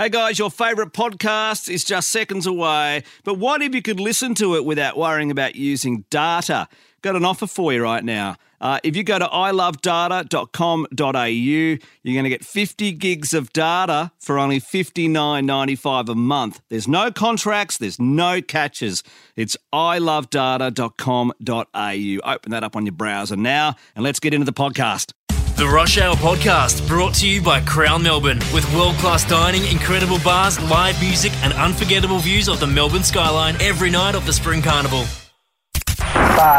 Hey guys, your favourite podcast is just seconds away, but what if you could listen to it without worrying about using data? Got an offer for you right now. If you go to ilovedata.com.au, you're going to get 50 gigs of data for only $59.95 a month. There's no contracts, there's no catches. It's ilovedata.com.au. Open that up on your browser now, and let's get into the podcast. The Rush Hour Podcast, brought to you by Crown Melbourne, with world-class dining, incredible bars, live music and unforgettable views of the Melbourne skyline every night of the Spring Carnival. 5, 4, 3, 2, 1.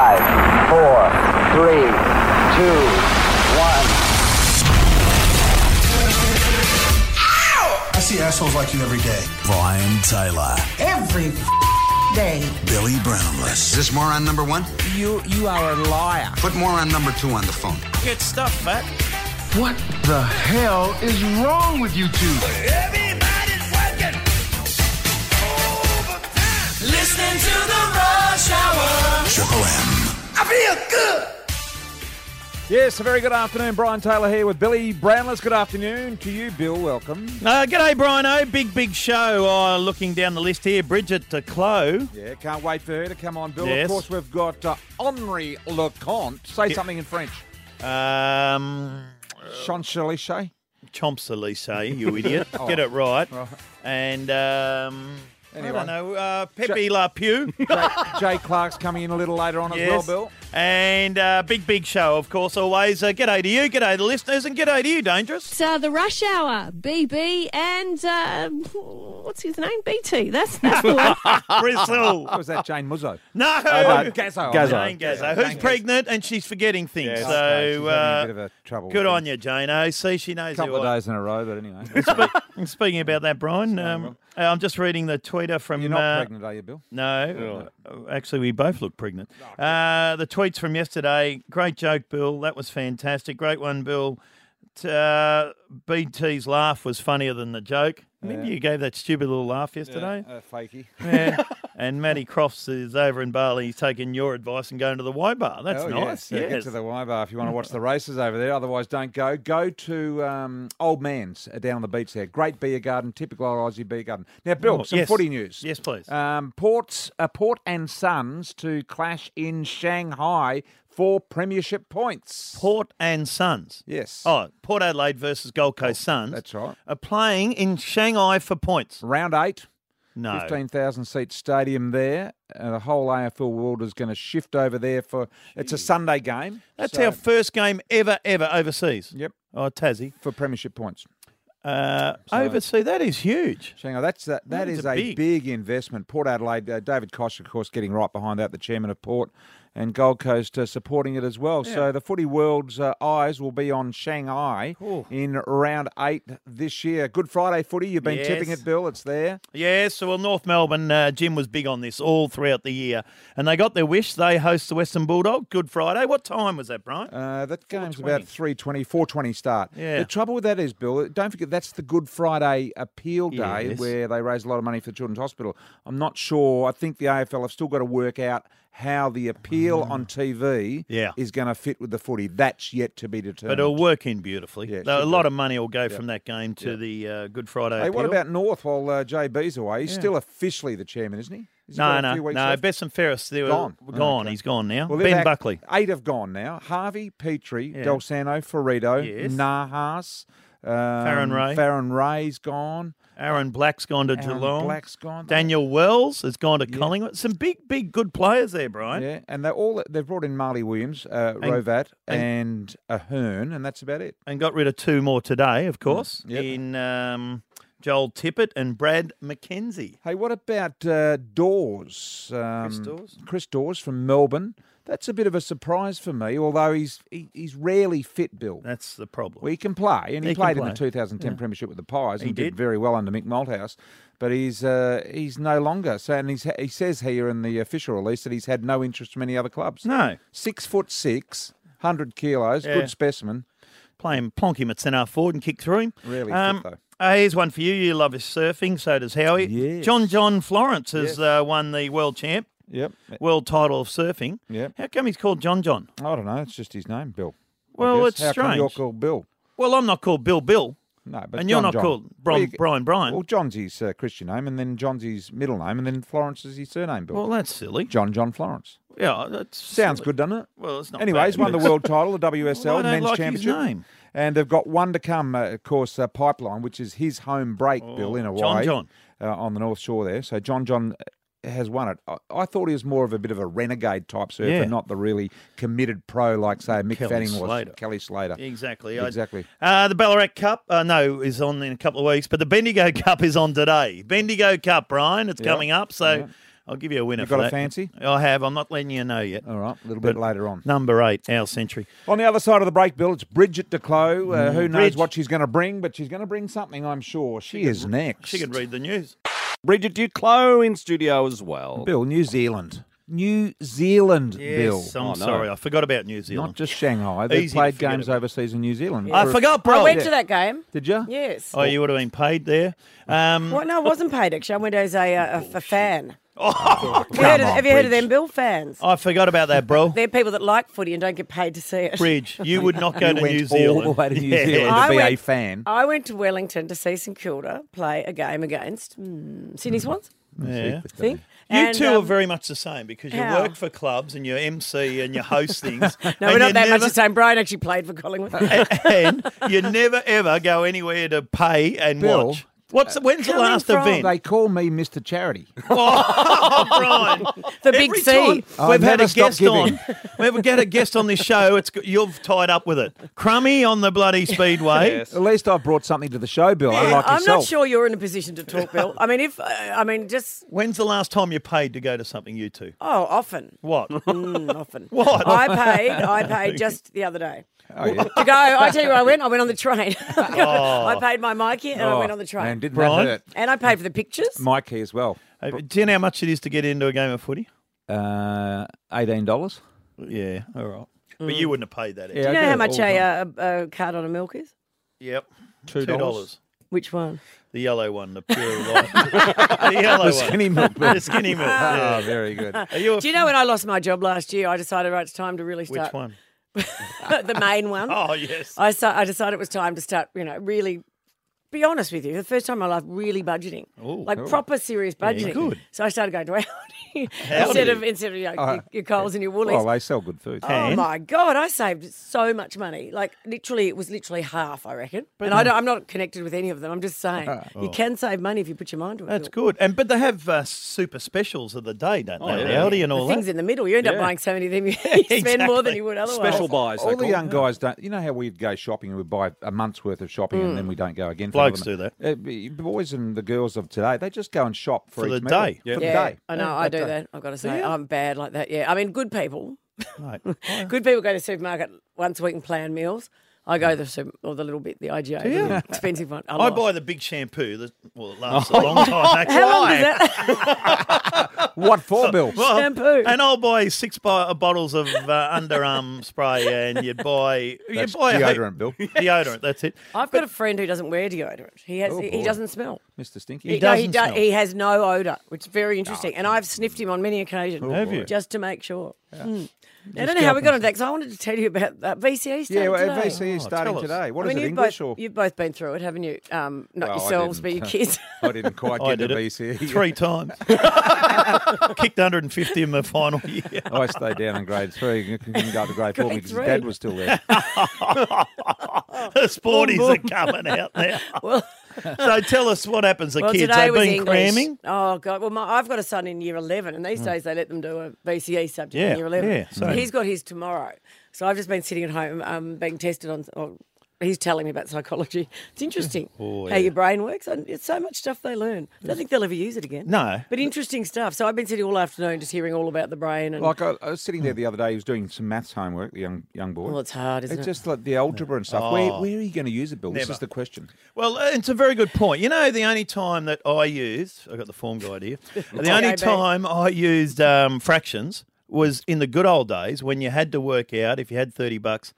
I see assholes like you every day. Brian Taylor. Every day. Billy Brownless. Is this moron number one? You are a liar. Put moron number two on the phone. Get stuff, Matt. What the hell is wrong with you two? Everybody's working overtime. Listening to the Rush Hour. Triple M. I feel good. Yes, a very good afternoon. Brian Taylor here with Billy Brownless. Good afternoon to you, Bill. Welcome. G'day, Brian. Big show. Looking down the list here, Bridget Clow. Yeah, can't wait for her to come on, Bill. Yes. Of course, we've got Henri Leconte. Say something in French. Champs-Élysées. Champs-Élysées, you idiot. Get it right. And, Anyway. I don't know, Pepe Le Pew. Jay Clark's coming in a little later on as well, Bill. And big show, of course, always. G'day to you, g'day to the listeners, and g'day to you, Dangerous. It's the Rush Hour, BB, and what's his name? BT. That's the one. Bristol. Was that Jane Muzzo? No. Gazzo. Jane Gazzo. Who's pregnant and she's forgetting things. Yes, So okay. She's having a bit of a trouble. Good on you, Jane. See, she knows A couple of days in a row, but anyway. Speaking about that, Brian, I'm just reading the tweeter from... You're not pregnant, are you, Bill? No. Actually, we both look pregnant. The tweets from yesterday, great joke, Bill. That was fantastic. Great one, Bill. BT's laugh was funnier than the joke. Remember you gave that stupid little laugh yesterday? Fakey. Yeah. And Matty Crofts is over in Bali. He's taking your advice and going to the Y Bar. That's nice. Yes. Get to the Y Bar if you want to watch the races over there. Otherwise, don't go. Go to Old Man's down on the beach there. Great beer garden, typical Aussie beer garden. Now, Bill, some footy news. Yes, please. Port and Suns to clash in Shanghai for premiership points. Port and Suns. Yes. Oh, Port Adelaide versus Gold Coast Suns. That's right. Are playing in Shanghai for points. Round 8. No. 15,000-seat stadium there. The whole AFL world is going to shift over there for... It's a Sunday game. That's our first game ever overseas. Yep. Oh, Tassie. For premiership points. Overseas, that is huge. Shanghai, that is a big investment. Port Adelaide, David Koch, of course, getting right behind that, the chairman of Port, and Gold Coast supporting it as well. Yeah. So the footy world's eyes will be on Shanghai in round 8 this year. Good Friday footy, you've been tipping it, Bill, it's there. Yes, so North Melbourne, Jim was big on this all throughout the year, and they got their wish. They host the Western Bulldogs, Good Friday. What time was that, Brian? That game's about 3:20, 4:20 start. Yeah. The trouble with that is, Bill, don't forget that's the Good Friday appeal day where they raise a lot of money for the Children's Hospital. I'm not sure. I think the AFL have still got to work out how the appeal on TV is going to fit with the footy. That's yet to be determined. But it'll work in beautifully. Yeah, a lot of money will go from that game to the Good Friday appeal. What about North while JB's away? He's still officially the chairman, isn't he? No. Bess and Ferris, they're gone. Okay. He's gone now. Well, Ben Buckley. 8 have gone now. Harvey, Petrie, Del Sano, Ferrito, Nahas, Farron Ray's gone. Aaron Black's gone to Geelong. Black's gone. Daniel Wells has gone to Collingwood. Some big good players there, Brian. Yeah, and they've brought in Marley Williams, Rovat, and Ahern, and that's about it. And got rid of 2 more today, of course, in Joel Tippett and Brad McKenzie. Hey, what about Dawes? Chris Dawes from Melbourne. That's a bit of a surprise for me, although he's rarely fit, Bill. That's the problem. Well, he can play, and he played in the 2010 Premiership with the Pies and did very well under Mick Malthouse, but he's no longer. So, and he says here in the official release that he's had no interest from any other clubs. No. 6'6", 100 kilos, good specimen. Play him, plonk him at centre forward and kick through him. Really fit, though. Here's one for you. You love his surfing, so does Howie. Yes. John Florence has won the world champ. Yep. World title of surfing. Yep. How come he's called John? I don't know. It's just his name, Bill. Well, it's How strange. come you're called Bill? Well, I'm not called Bill. No, but And you're John, not John. called Brian. Well, John's his Christian name, and then John's his middle name, and then Florence is his surname, Bill. Well, that's silly. John Florence. Yeah, that Sounds good, doesn't it? Well, it's not Anyway, bad, he's won the but- world title, the WSL Well, I don't Men's like his Championship. name. And they've got one to come, of course, Pipeline, which is his home break, Bill, in Hawaii. John. On the North Shore there. So John has won it. I thought he was more of a bit of a renegade type surfer, not the really committed pro like, say, Mick Fanning was. Kelly Slater. Exactly. Exactly. The Ballarat Cup, is on in a couple of weeks, but the Bendigo Cup is on today. Bendigo Cup, Brian, it's coming up, so I'll give you a winner You for got that. a fancy? I have. I'm not letting you know yet. All right, a little bit later on. Number 8, Our Century. On the other side of the break, Bill, it's Bridget Declos. Who knows Bridge. what she's going to bring, but she's going to bring something, I'm sure. She is next. She could read the news. Bridget Duclos in studio as well. Bill, New Zealand. New Zealand, Bill. Yes, I'm sorry. I forgot about New Zealand. Not just Shanghai. They've Easy to played forget games about. overseas in New Zealand. I forgot, bro. I went to that game. Did you? Yes. Oh, you would have been paid there. Well, no, I wasn't paid, actually. I went as a fan. Oh, Have you heard of them, Bill? Fans. I forgot about that, bro. They're people that like footy and don't get paid to see it. Bridge, you would not go You to went New Zealand. all the way to New Yeah. Zealand to be a fan. I went to Wellington to see St Kilda play a game against Sydney Swans. Yeah. Think? You And, two are very much the same because you how? work for clubs and you MC and you host things. No, and we're not you that much never- the same. Brian actually played for Collingwood. And you never ever go anywhere to pay and Bill, watch. When's the coming last from- event? They call me Mr. Charity. Oh, Brian. The big Every C. time I we've had never a stop guest giving. on. We've got a guest on this show. You've tied up with it. Crummy on the bloody Speedway. Yes. At least I've brought something to the show, Bill, unlike I'm yourself. not sure you're in a position to talk, Bill. I mean, just When's the last time you paid to go to something, you two? often. What? Often. What? I paid just the other day. Oh, yeah. To go, I tell you where I went on the train. I paid my Mikey and I went on the train. Man, didn't Brian? that hurt? And I paid for the pictures. Mikey as well. Do you know how much it is to get into a game of footy? $18. Yeah, all right. But you wouldn't have paid that. Do you know how much a carton of milk is? Yep. $2. Which one? The yellow one, the pure light. The yellow The one. skinny milk, Bill. The skinny milk. Oh, Yeah. very good. Are you a Do you know when I lost my job last year, I decided, right, it's time to really Which start. one? The main one. Oh, yes. I decided it was time to start, really, be honest with you, the first time in my life, really budgeting. Proper serious budgeting. good. So I started going to Aldi instead of your Coles and your Woolies. Well, they sell good food. Oh my God, I saved so much money. Like it was literally half, I reckon. And I'm not connected with any of them. I'm just saying you can save money if you put your mind to it. That's Bill. good. But they have super specials of the day, don't they? The Aldi and all The things that. in the middle, you end up buying so many of them, you spend more than you would otherwise. Special buys. All they the call young it. guys don't. You know how we'd go shopping and we'd buy a month's worth of shopping and then we don't go again. For Blokes another do month. The boys and the girls of today, they just go and shop for the each meal. day. For the Yeah, day. I know, I do that. I've got to say, I'm bad like that. Yeah, I mean, good people. Right. Good people go to the supermarket once a week and plan meals. I go to the little bit, the IGA, the little expensive one. I buy the big shampoo. It lasts a long time. Actually. How long does that? What for, Bill? Shampoo. And I'll buy 6 bottles of underarm spray, and you buy Deodorant, Bill. Deodorant. That's it. I've got a friend who doesn't wear deodorant. He doesn't smell. Mr. Stinky. He doesn't No, smell. he has no odour, which is very interesting. And I've sniffed him on many occasions. Have you? Just to make sure. I don't know how we got into that because I wanted to tell you about VCE starting Yeah, well, today. VC is starting tell us. today. What I is mean, it, English or? you've both been through it, haven't you? Not Well, I yourselves, but didn't. your kids. I didn't quite I get did to it VC. 3 times. Kicked 150 in my final year. I stayed down in grade 3. Couldn't go to grade 4 Grade because his 3? dad was still there. The sporties are coming out now. Well, So tell us what happens to well, kids. today They've was been English. cramming. Oh God! Well, I've got a son in year 11, and these days they let them do a VCE subject Yeah, in year 11. yeah, So same. he's got his tomorrow. So I've just been sitting at home, being tested on. He's telling me about psychology. It's interesting how your brain works. And it's so much stuff they learn. I don't think they'll ever use it again. No. But interesting stuff. So I've been sitting all afternoon just hearing all about the brain. And Like I was sitting there the other day, he was doing some maths homework, the young boy. well, it's hard, isn't It's it? just like the algebra and stuff. Where are you going to use it, Bill? This Never. is the question. Well, it's a very good point. You know, the only time that I used, I've got the form guide here, the only Okay, time I used fractions was in the good old days when you had to work out, if you had $30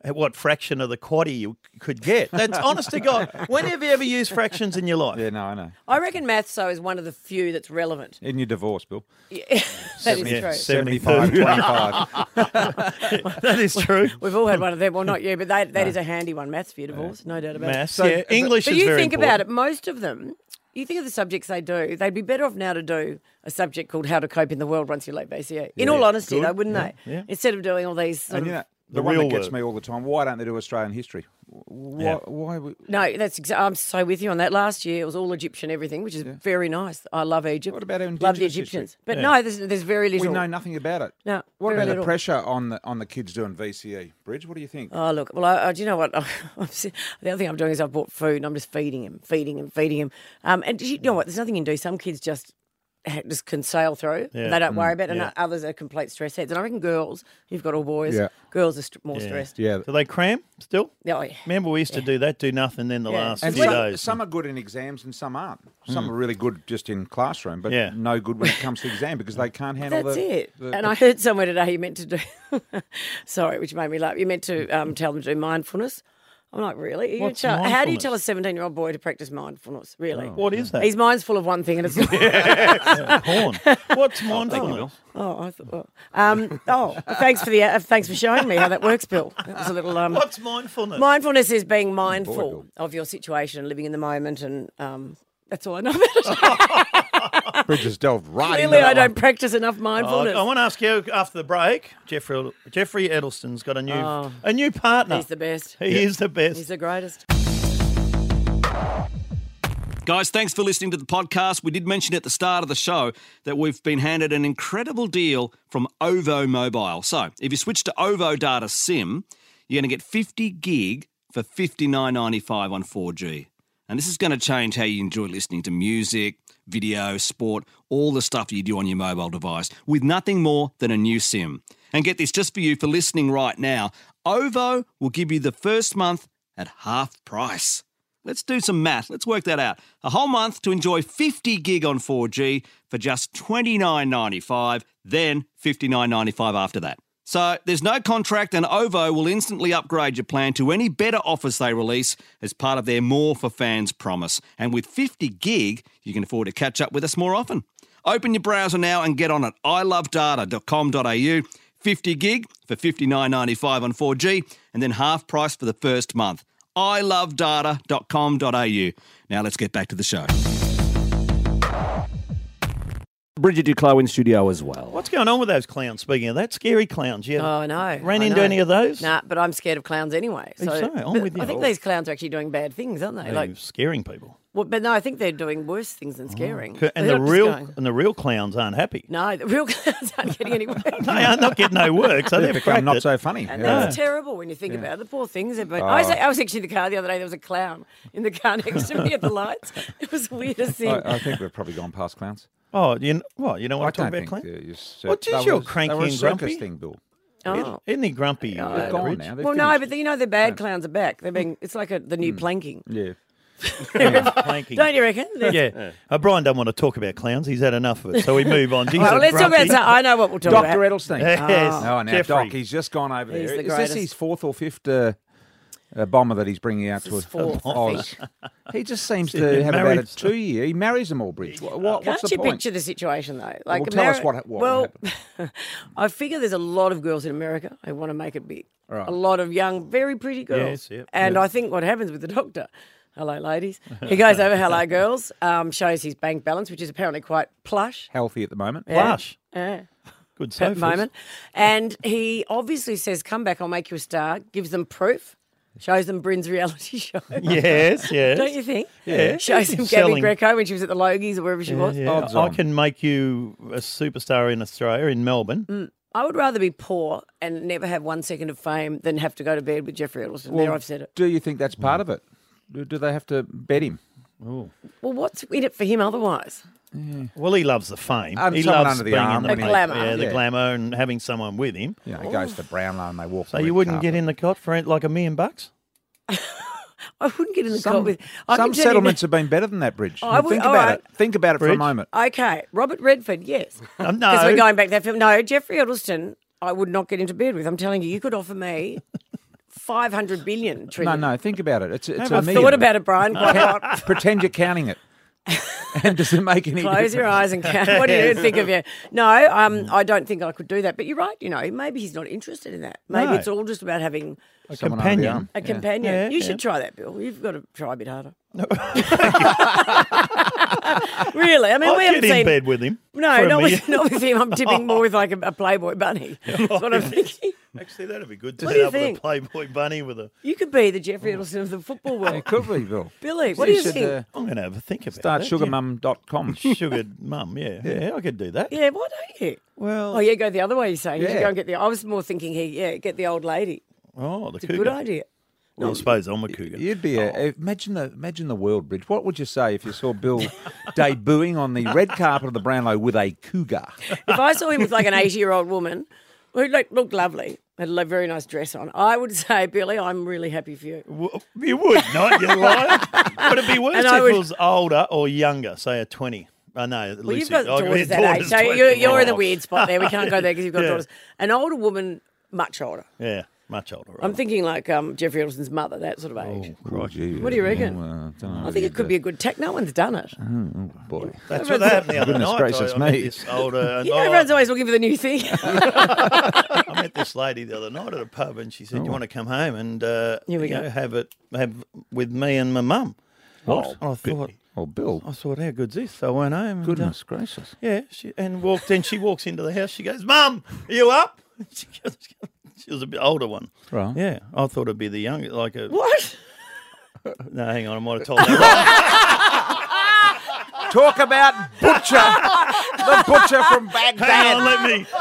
at what fraction of the quaddie you could get. That's honest to God. When have you ever used fractions in your life? Yeah, no, I know. I reckon maths, though, is one of the few that's relevant. In your divorce, Bill. Yeah, that is true. 75, 25. That is true. We've all had one of them. Well, not you, but that is a handy one. Maths for your divorce, no doubt about Maths, it. yeah. English but is you very think important. about it, most of them, you think of the subjects they do, they'd be better off now to do a subject called How to Cope in the World once you leave BCE. In all honesty, good. though, wouldn't they? Yeah. Instead of doing all these sort And of... you know, The the one real that gets word. me all the time, why don't they do Australian history? Yeah. Why No, I'm so with you on that. Last year it was all Egyptian everything, which is very nice. I love Egypt. What about our Love the Indigenous Egyptians. history? But Yeah. no, there's very little. we know nothing about it. No, What very about the little. pressure on the kids doing VCE? Bridge, what do you think? Oh, look, well, do you know what? The other thing I'm doing is I've bought food and I'm just feeding him. And you know what? There's nothing you can do. Some kids just can sail through. Yeah. And they don't worry about it. Yeah. And others are complete stress heads. And I reckon girls, you've got all boys, Yeah. girls are more stressed. Yeah. Do they cram still? Oh, yeah. Remember we used to do that, do nothing then the Yeah. last And few some, days. some are good in exams and some aren't. Some are really good just in classroom, but Yeah. no good when it comes to exam because they can't handle That's it. the And I heard somewhere today you meant to do, sorry, which made me laugh, you meant to tell them to do mindfulness. I'm like, really? Are you What's how do you mindfulness? tell a 17-year-old boy to practice mindfulness? Really? What is that? His mind's full of one thing and it's not. Porn. What's mindfulness? I thought. Thanks for showing me how that works, Bill. That was a little. What's mindfulness? Mindfulness is being mindful of your situation and living in the moment, and that's all I know about it. Bridge has delved right Clearly, into I that don't one. practice enough mindfulness. I want to ask you after the break. Jeffrey Edelston's got a new partner. He's the best. He is the best. He's the greatest. Guys, thanks for listening to the podcast. We did mention at the start of the show that we've been handed an incredible deal from OVO Mobile. So if you switch to OVO Data SIM, you're going to get 50 gig for $59.95 on 4G. And this is going to change how you enjoy listening to music, video, sport, all the stuff you do on your mobile device with nothing more than a new SIM. And get this, just for you for listening right now, OVO will give you the first month at half price. Let's do some math. Let's work that out. A whole month to enjoy 50 gig on 4G for just $29.95, then $59.95 after that. So there's no contract and OVO will instantly upgrade your plan to any better offers they release as part of their More for Fans promise. And with 50 gig, you can afford to catch up with us more often. Open your browser now and get on it. ilovedata.com.au. 50 gig for $59.95 on 4G and then half price for the first month. ilovedata.com.au. Now let's get back to the show. Bridget Duclos in studio as well. What's going on with those clowns? Speaking of that, scary clowns. Yeah. Oh, no. Ran into any of those? Nah, but I'm scared of clowns anyway. So, I'm with you. I think these clowns are actually doing bad things, aren't they? They're scaring people. Well, but no, I think they're doing worse things than scaring. And They're the not just going- real clowns aren't happy. No, the real clowns aren't getting any work. They are not getting no work, so they've They've become cracked not it. so funny. And Yeah. that's terrible when you think about it. The poor things. I was actually in the car the other day. There was a clown in the car next to me at the lights. It was the weirdest thing. I think we've probably gone past clowns. Oh, you know what I I'm talking don't about, think Clint? they're What is they your were- cranky they were a and circus grumpy? thing, Bill. Oh. Isn't he grumpy? They've gone Rich? now. They've Well, no, finished. but the bad clowns are back. They're being. It's like the new planking. Yeah. Planking. Don't you reckon? Yeah. Brian doesn't want to talk about clowns. He's had enough of it. So we move on. He's Well, a let's talk grumpy. about. I know what we'll talk Dr. about. Edelstein. Yes. Oh, now, Jeffrey. Doc, he's just gone over He's there. the Is this greatest. his fourth or fifth bomber that he's bringing out This is to fourth, I Oz? He just seems He to have about a married- 2 year. He marries them all, Bridge. What's Can't the you point? picture the situation though? Well, tell us what Well, happened. I figure there's a lot of girls in America who want to make it big. Right. A lot of young, very pretty girls. Yes, yep, and I think what happens with the doctor, hello ladies, he goes over, hello girls, shows his bank balance, which is apparently quite plush. Healthy at the moment. Plush. Yeah. Good At the sofas. moment. And he obviously says, come back, I'll make you a star, gives them proof, shows them Bryn's reality show. Yes, yes. Don't you think? Yeah. Shows him Gabby Selling- Greco when she was at the Logies or wherever she was. Yeah, Odds I on. can make you a superstar in Australia, in Melbourne. I would rather be poor and never have 1 second of fame than have to go to bed with Jeffrey Edelston. There, I've said it. Do you think that's part of it? Do they have to bet him? Well, what's in it for him otherwise? Well, he loves the fame. And He someone loves under the being arm in the and The glamour. Yeah, the Yeah. glamour and having someone with him. You know, he goes to Brownlow and they walk. So the you red wouldn't get carpet. in the cot for like $1 million? I wouldn't get in the Some, cot with. I some can tell you settlements have been better than that, Bridge. I would- Think all about right. it. Think about it for a Bridge? moment. Okay, Robert Redford, yes. No. Because we're going back to that film. No, Jeffrey Edelston, I would not get into bed with. I'm telling you, you could offer me 500 billion trillion. No, think about it. It's I've a million. thought about it, Brian. Quite a lot. Pretend you're counting it. And does it make any difference? Close your eyes and count. What do you think of you? No, I don't think I could do that. But you're right. Maybe he's not interested in that. Maybe it's all just about having a companion. A companion. Yeah, you should try that, Bill. You've got to try a bit harder. Really? I mean, I'll we haven't get in seen bed with him. No, not with him. I'm tipping more with like a Playboy bunny. That's what I'm thinking. Actually, that'd be good to What set do you up with think? a Playboy bunny with a. You could be the Jeffrey Edelson of the football world. It could be, Bill. Billy, what do you should, think? I'm going to have a think about Start that. sugarmum.com. Sugar mum, yeah, I could do that. Yeah, why don't you? Well, Oh, yeah, go the other way, you're saying. You should Yeah. go and get I was more thinking get the old lady. oh, the It's a cougar. good idea. Well, I suppose I'm a cougar. You'd be imagine the world, Bridge. What would you say if you saw Bill debuting on the red carpet of the Brownlow with a cougar? If I saw him with like an 80-year-old woman who looked lovely, had a very nice dress on, I would say, Billy, I'm really happy for you. Well, you would not, you liar. Would it be worse And if I would- it was older or younger, say a 20? Oh, no, Well, you've got daughters that age, so you're in the weird spot there. We can't go there because you've got daughters. An older woman, much older. Yeah, much older. Right? I'm thinking like Jeffrey Edelson's mother, that sort of age. Crikey. What do you reckon? Dunno. I think it could be a good tech. No one's done it. Oh, boy. That's what happened the other Goodness night. gracious I met me. this older, Everyone's always looking for the new thing. I met this lady the other night at a pub, and she said, "Do you want to come home and Here we go. have with me and my mum?" What? And I thought, Oh, Bill. how good's this? So I went home. And, Goodness gracious. yeah, she walks into the house. She goes, "Mum, are you up?" She was a bit older one. Right. Yeah, I thought it'd be the younger, like a. What? No, hang on, I might have told that wrong. Talk about Butcher. The Butcher from Baghdad. Hang on, let me.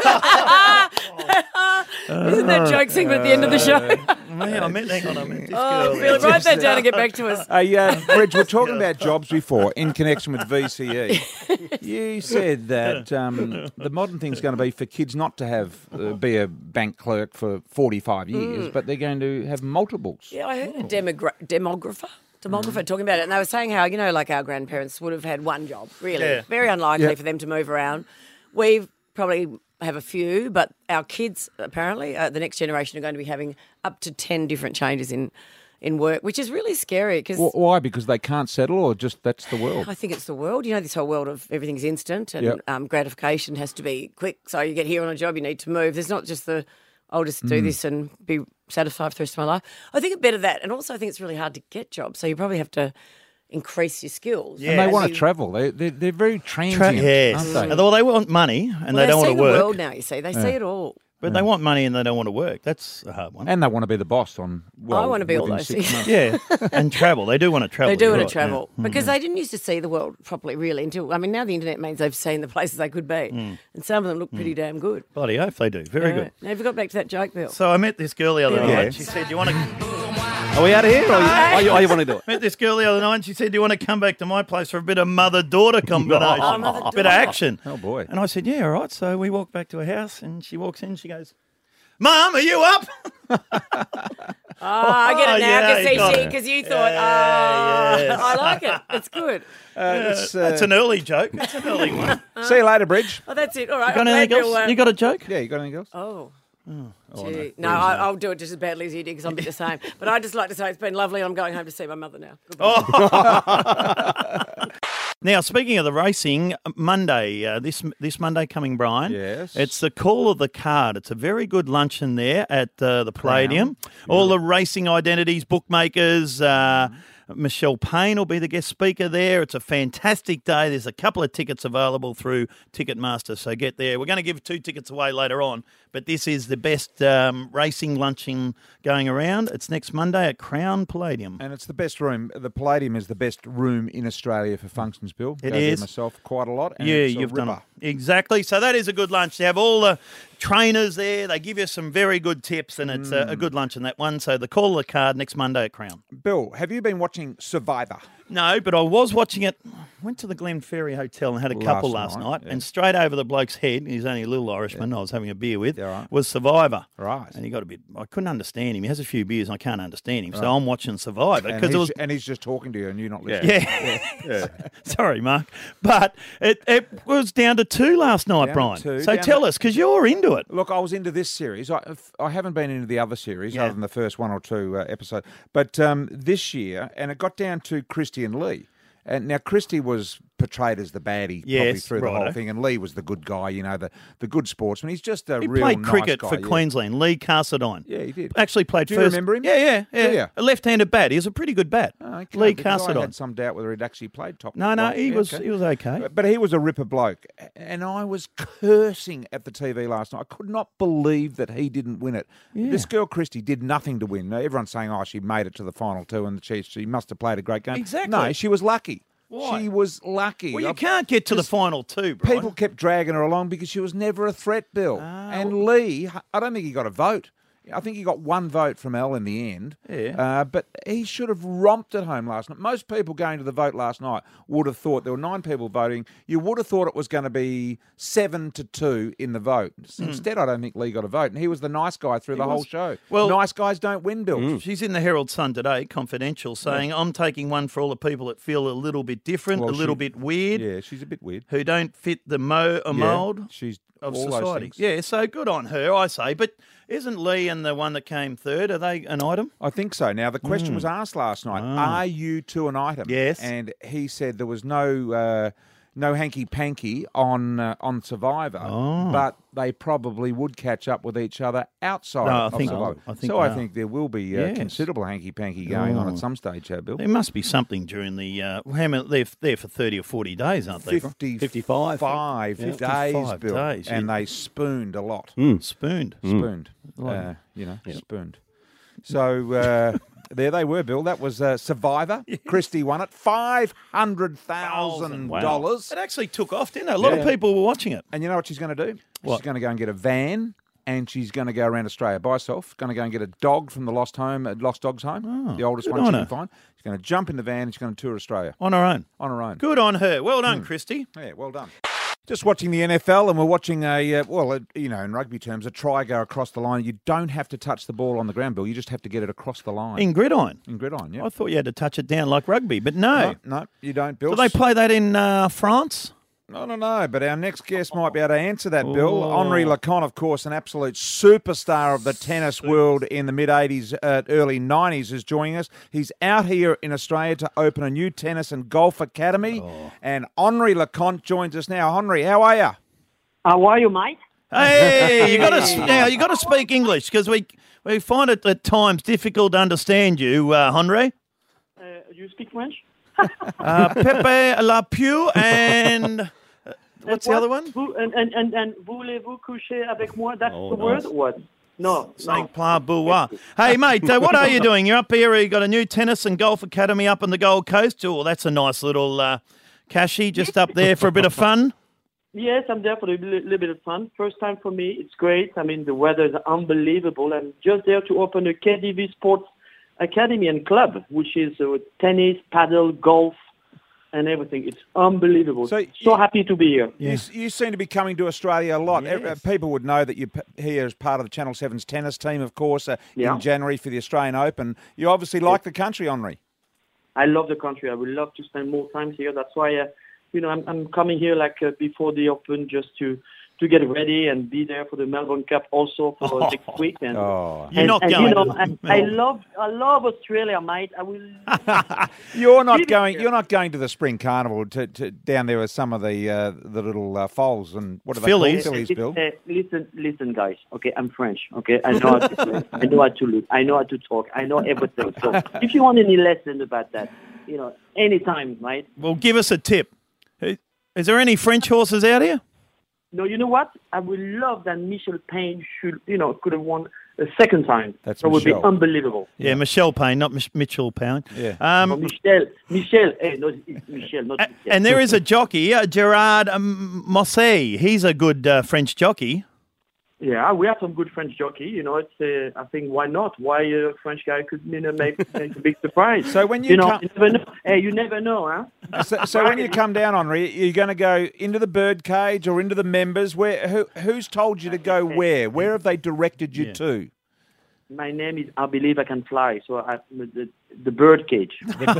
Isn't that joke segment at the end of the show? Man, I met this Oh, girl. Billy, write that down and get back to us. Bridge, we're talking about jobs before in connection with VCE. You said that the modern thing's going to be for kids not to have be a bank clerk for 45 years, but they're going to have multiples. Yeah, I heard a demographer talking about it, and they were saying how, like our grandparents would have had one job, really. Yeah. Very unlikely Yeah. for them to move around. We probably have a few, but our kids, apparently, the next generation are going to be having up to 10 different changes in work, which is really scary because Why? Because they can't settle, or just that's the world? I think it's the world. This whole world of everything's instant and gratification has to be quick. So you get here on a job, you need to move. There's not just I'll just do this and be satisfied for the rest of my life. I think it's better that. And also I think it's really hard to get jobs. So you probably have to increase your skills. Yeah. And they As want to you- travel. They're very transient, Yes. aren't they? Well, they want money and Well, they don't want see to the work. world now, you see. They see it all. But they want money and they don't want to work. That's a hard one. And they want to be the boss on. Well, I want to be all within those 6 things. months. Yeah, and travel. They do want to travel. They do you're want right, to travel yeah. because they didn't used to see the world properly, really, until, now the internet means they've seen the places they could be. And some of them look pretty damn good. Bloody oath, they do. Very good. Now, have you got back to that joke, Bill? So I met this girl the other Yeah. night. Yeah. She said, "Do you want to?" Are we out of here, or you want to do it? Met this girl the other night, and she said, "Do you want to come back to my place for a bit of mother-daughter combination, Oh, mother-daughter. bit of action?" Oh, boy. And I said, "Yeah, all right." So we walked back to her house, and she walks in. She goes, "Mum, are you up?" I get it now yeah, you got it. because you thought, yes. I like it. It's good. It's, That's an early joke. That's an early one. see you later, Bridge. Oh, that's it. All right. Got I'm anything glad Bill, else? You got a joke? Yeah, you got anything else? Oh. Oh, Gee. No, I'll do it just as badly as you did because I'm a bit the same. But I'd just like to say it's been lovely and I'm going home to see my mother now. Goodbye. Now, speaking of the racing, Monday, this Monday coming, Brian. Yes. It's the Call of the Card. It's a very good luncheon there at the Palladium. All the racing identities, bookmakers. Michelle Payne will be the guest speaker there. It's a fantastic day. There's a couple of tickets available through Ticketmaster, so get there. We're going to give 2 tickets away later on, but this is the best racing luncheon going around. It's next Monday at Crown Palladium. And it's the best room. The Palladium is the best room in Australia for functions, Bill. It Go there is. myself quite a lot. And Yeah, it's a you've done ripper. it. Exactly. So that is a good lunch. They have all the trainers there. They give you some very good tips, and it's a good lunch in that one. So the Call of the Card next Monday at Crown. Bill, have you been watching Survivor? No, but I was watching it went to the Glen Ferry Hotel and had a couple last night, yeah. and straight over the bloke's head, he's only a little Irishman, I was having a beer with, Yeah, right. was Survivor. Right. And he got a bit, I couldn't understand him. He has a few beers and I can't understand him. So I'm watching Survivor. And he's just talking to you and you're not listening. Yeah. Sorry, Mark. But it was down to 2 last night, Down to Brian. 2, So down tell to- us, because you're into it. Look, I was into this series. I haven't been into the other series Yeah. other than the first 1 or 2 episodes. But this year, and it got down to Christy and Lee. And now Christy was portrayed as the baddie probably Yes, through the righto. whole thing, and Lee was the good guy, the good sportsman. He's just a He real played nice cricket guy, for yeah. Queensland, Lee Carsadine. Yeah, he did. Actually played Do you first. remember him? Yeah. Yeah. A left-handed bat. He was a pretty good bat. Okay, Lee because I Carsadine. had some doubt whether he'd actually played top. No, flight. he Yeah, was okay. But he was a ripper bloke, and I was cursing at the TV last night. I could not believe that he didn't win it. Yeah. This girl Christy did nothing to win. Now, everyone's saying, "Oh, she made it to the final 2 and the Chiefs. She must have played a great game." Exactly. No, she was lucky. Why? She was lucky. Well, you can't get to the final 2, Brian. People kept dragging her along because she was never a threat, Bill. And Lee, I don't think he got a vote. I think he got 1 vote from Elle in the end. Yeah. But he should have romped at home last night. Most people going to the vote last night would have thought there were 9 people voting. You would have thought it was going to be 7-2 in the vote. Instead, I don't think Lee got a vote. And he was the nice guy through the whole show. Well, nice guys don't win, Bill. She's in the Herald Sun today, confidential, saying, I'm taking one for all the people that feel a little bit different, Well, a little she- bit weird, Yeah, she's a bit weird. who don't fit the mould She's of all those society. things. Yeah, so good on her, I say. But isn't Lee and the one that came third, are they an item? I think so. Now, the question was asked last night, are you 2 an item? Yes. And he said there was no hanky-panky on Survivor, but they probably would catch up with each other outside of Survivor. I think I they are. think there will be Yes. considerable hanky-panky going on at some stage, Bill. There must be something during the, how many, they're there for 30 or 40 days, aren't they? 55 days, 55 Bill. days, And yeah. they spooned a lot. Spooned. Spooned. Spooned. So there they were, Bill. That was Survivor. Christy won it. $500,000. It actually took off, didn't it? A lot of people were watching it. And you know what she's going to do? What? She's going to go and get a van, and she's going to go around Australia by herself. Going to go and get a dog from the Lost Dogs Home, the oldest good one she on can her. find. She's going to jump in the van and she's going to tour Australia On her own. on her own. Good on her. Well done, Christy. Yeah, well done. Just watching the NFL, and we're watching in rugby terms, a try go across the line. You don't have to touch the ball on the ground, Bill. You just have to get it across the line. In gridiron. In gridiron, yeah. I thought you had to touch it down like rugby, but no. No, you don't, Bill. Do they play that in France? I don't know, but our next guest might be able to answer that, Bill. Oh. Henri Leconte, of course, an absolute superstar of the tennis world in the mid-'80s, early 90s, is joining us. He's out here in Australia to open a new tennis and golf academy, and Henri Leconte joins us now. Henri, how are you? How are you, mate? Hey, you got to speak English because we find it at times difficult to understand you, Henri. You speak French? Pepe Le Pew and what's the other one? And voulez-vous coucher avec moi? That's the word? What? No. Saint Pla Boulois. Hey, mate, what are you doing? You're up here. You got a new tennis and golf academy up on the Gold Coast. Oh, that's a nice little cashy just up there for a bit of fun. Yes, I'm there for a little bit of fun. First time for me. It's great. I mean, the weather is unbelievable. I'm just there to open a KDV Sports Academy and Club, which is tennis, paddle, golf, and everything. It's unbelievable. So happy to be here. You seem to be coming to Australia a lot. Yes. People would know that you're here as part of the Channel 7's tennis team, of course, in January for the Australian Open. You obviously like the country, Henri. I love the country. I would love to spend more time here. That's why, I'm coming here before the Open just to get ready and be there for the Melbourne Cup also for next week. And, You're not going. I love Australia, mate. I will. You're not going to the Spring Carnival to down there with some of the little foals and what are they Fillies. called? Fillies, Bill. Listen, guys. Okay, I'm French. Okay, I know how to play. I know how to look. I know how to talk. I know everything. So if you want any lesson about that, anytime, right? Well, give us a tip. Is there any French horses out here? No, you know what? I would love that Michelle Payne could have won a second time. That's That would be Michelle. unbelievable. Yeah, Michelle Payne, not Mitchell Payne. Yeah. Michelle. Hey, no, it's Michelle, not Michelle. And there is a jockey, Gerard Mosse. He's a good French jockey. Yeah, we have some good French jockey. You know, it's I think why not? Why a French guy could make a big surprise? So when you never know. Hey, you never know, huh? So when you come down, Henri, you're going to go into the bird cage or into the members. Who's told you to go where? Where have they directed you to? My name is I Believe I Can Fly, so the bird cage.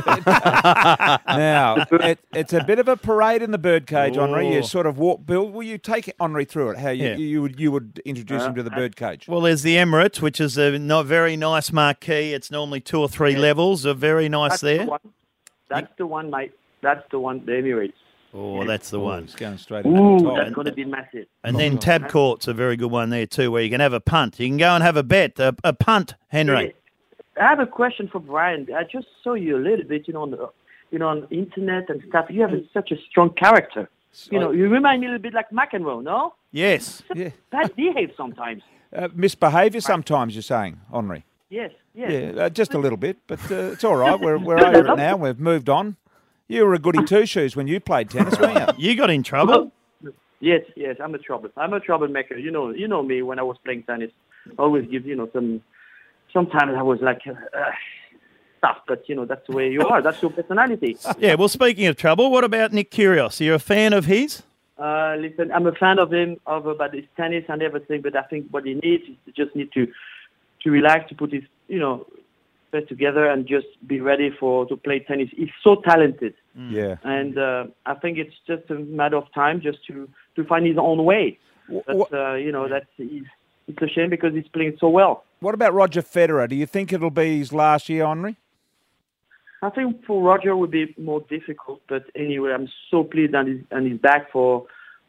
Now, it's a bit of a parade in the bird cage, Henri. You sort of walk, Bill. Will you take Henri through it? How you would introduce him to the bird cage? Well, there's the Emirates, which is a not very nice marquee. It's normally 2 or 3 levels. Are very nice there. That's the one, mate. That's the one, the Emirates. Oh, that's the one. It's going straight into the top. That's going to be massive. And then Tab Court's a very good one there too, where you can have a punt. You can go and have a bet, a punt, Henry. I have a question for Brian. I just saw you a little bit, on the internet and stuff. You have such a strong character. You remind me a little bit like McEnroe, no? Yes. Bad behave sometimes. Misbehaviour sometimes, you're saying, Henri? Yes. Yeah, just a little bit, but it's all right. We're over it now. We've moved on. You were a goody two-shoes when you played tennis, weren't you? You got in trouble? Yes, I'm a troublemaker. You know me when I was playing tennis. I always give, sometimes I was like tough, but, that's the way you are. That's your personality. Yeah, well, speaking of trouble, what about Nick Kyrgios? Are you a fan of his? Listen, I'm a fan of him, about his tennis and everything, but I think what he needs is to just need to relax, to put his, best together and just be ready to play tennis. He's so talented. Yeah. And I think it's just a matter of time just to find his own way. But, it's a shame because he's playing so well. What about Roger Federer? Do you think it'll be his last year, Henri? I think for Roger it would be more difficult, but anyway, I'm so pleased that he's back for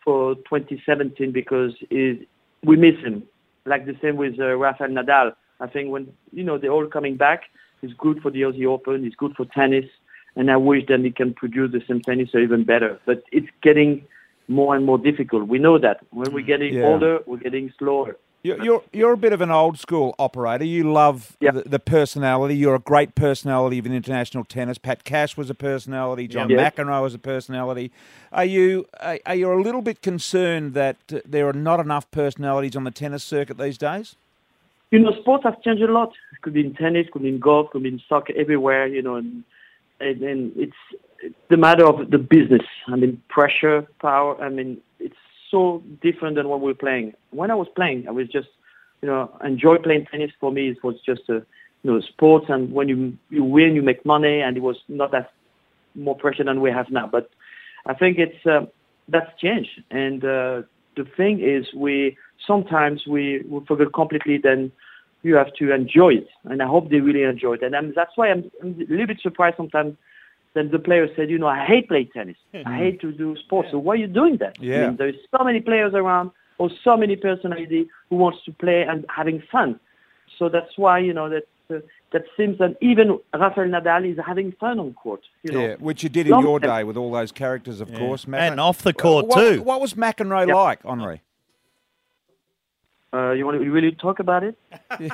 2017 because we miss him. Like the same with Rafael Nadal. I think when, they're all coming back, it's good for the Aussie Open, it's good for tennis, and I wish that he can produce the same tennis or even better. But it's getting more and more difficult. We know that. When we're getting older, we're getting slower. You're a bit of an old school operator. You love the personality. You're a great personality of international tennis. Pat Cash was a personality. John McEnroe was a personality. Are you a little bit concerned that there are not enough personalities on the tennis circuit these days? Sports have changed a lot. It could be in tennis, could be in golf, could be in soccer, everywhere, and it's the matter of the business. Pressure, power, it's so different than when we were playing. When I was playing, I was just, enjoy playing tennis. For me, it was just a, sports, and when you win, you make money, and it was not that more pressure than we have now. But I think that's changed, and the thing is sometimes we forget completely, then you have to enjoy it. And I hope they really enjoy it. And that's why I'm a little bit surprised sometimes that the players said, I hate playing tennis. I hate to do sports. So why are you doing that? Yeah. There's so many players around or so many personalities who wants to play and having fun. So that's why, that seems that even Rafael Nadal is having fun on court. Yeah, which you did in your day with all those characters, of course. And off the court too. What was McEnroe like, Henri? You want to really talk about it?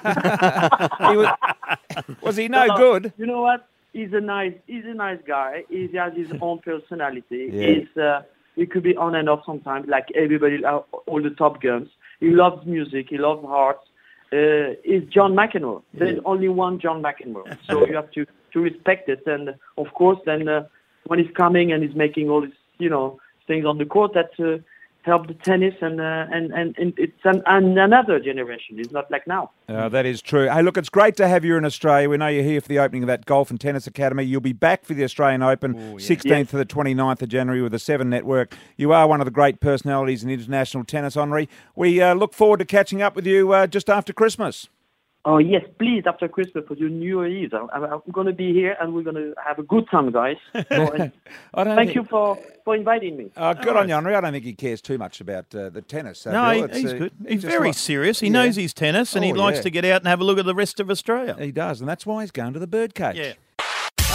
Was he no good? You know what? He's a nice guy. He has his own personality. Yeah. He could be on and off sometimes, like everybody, all the top guns. He loves music. He loves hearts. He's John McEnroe. There's only one John McEnroe. So you have to respect it. And of course, then when he's coming and he's making all these, things on the court, that help the tennis and it's another generation. It's not like now. That is true. Hey, look, it's great to have you in Australia. We know you're here for the opening of that Golf and Tennis Academy. You'll be back for the Australian Open 16th to the 29th of January with the 7 Network. You are one of the great personalities in international tennis, Henri. We look forward to catching up with you just after Christmas. Oh, yes, please, after Christmas for your New Year's. I'm going to be here and we're going to have a good time, guys. Thank you for inviting me. Good on you, Henri. I don't think he cares too much about the tennis. No, he's good. He's very serious. He knows his tennis and he likes to get out and have a look at the rest of Australia. He does, and that's why he's going to the birdcage. Yeah.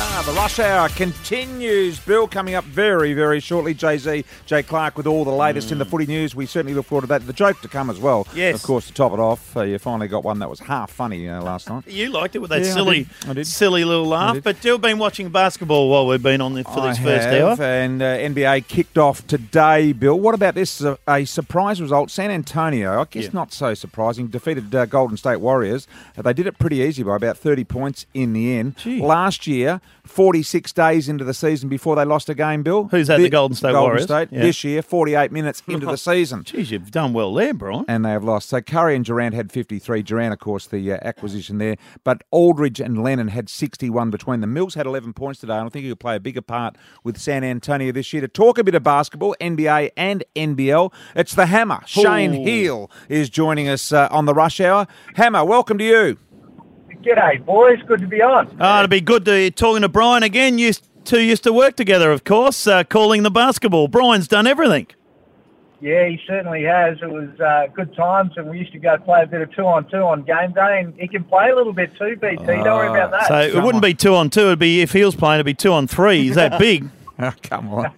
The rush hour continues. Bill, coming up very, very shortly. Jay Clark with all the latest in the footy news. We certainly look forward to that. The joke to come as well. Yes. Of course, to top it off, you finally got one that was half funny last night. You liked it with that I did. silly little laugh. But you've been watching basketball while we've been on for this first hour. And NBA kicked off today, Bill. What about this? A surprise result. San Antonio, I guess not so surprising, defeated Golden State Warriors. They did it pretty easy by about 30 points in the end. Gee. Last year, 46 days into the season before they lost a game, Bill. Who's that, the Golden State Warriors? Golden State. Yeah. This year, 48 minutes into the season. Geez, you've done well there, Brian. And they have lost. So Curry and Durant had 53. Durant, of course, the acquisition there. But Aldridge and Lennon had 61 between them. Mills had 11 points today, and I think he'll play a bigger part with San Antonio this year. To talk a bit of basketball, NBA and NBL, it's the Hammer. Shane Heal is joining us on the Rush Hour. Hammer, welcome to you. G'day, boys. Good to be on. It'll be good to talking to Brian again. You two used to work together, of course, calling the basketball. Brian's done everything. Yeah, he certainly has. It was good times, and we used to go play a bit of 2-on-2 on game day, and he can play a little bit too, BT. Don't worry about that. So it wouldn't be 2-on-2. It'd be, if he was playing, it'd be 2-on-3. He's that big. Oh, come on.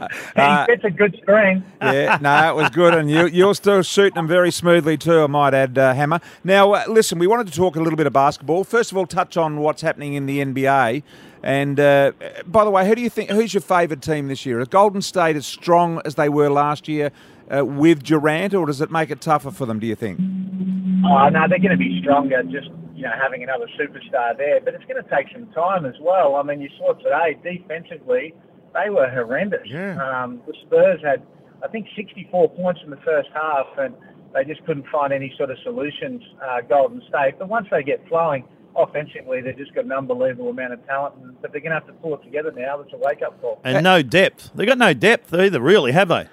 He gets a good screen. Yeah, no, it was good, and you're still shooting them very smoothly too, I might add, Hammer. Now, listen, we wanted to talk a little bit of basketball. First of all, touch on what's happening in the NBA. And, by the way, who's your favourite team this year? Is Golden State as strong as they were last year with Durant, or does it make it tougher for them, do you think? Oh, no, they're going to be stronger just, having another superstar there. But it's going to take some time as well. I mean, you saw today, defensively, they were horrendous. Yeah. The Spurs had, I think, 64 points in the first half, and they just couldn't find any sort of solutions, Golden State. But once they get flowing, offensively, they've just got an unbelievable amount of talent, but they're going to have to pull it together now. That's a wake-up call. And no depth. They've got no depth either, really, have they?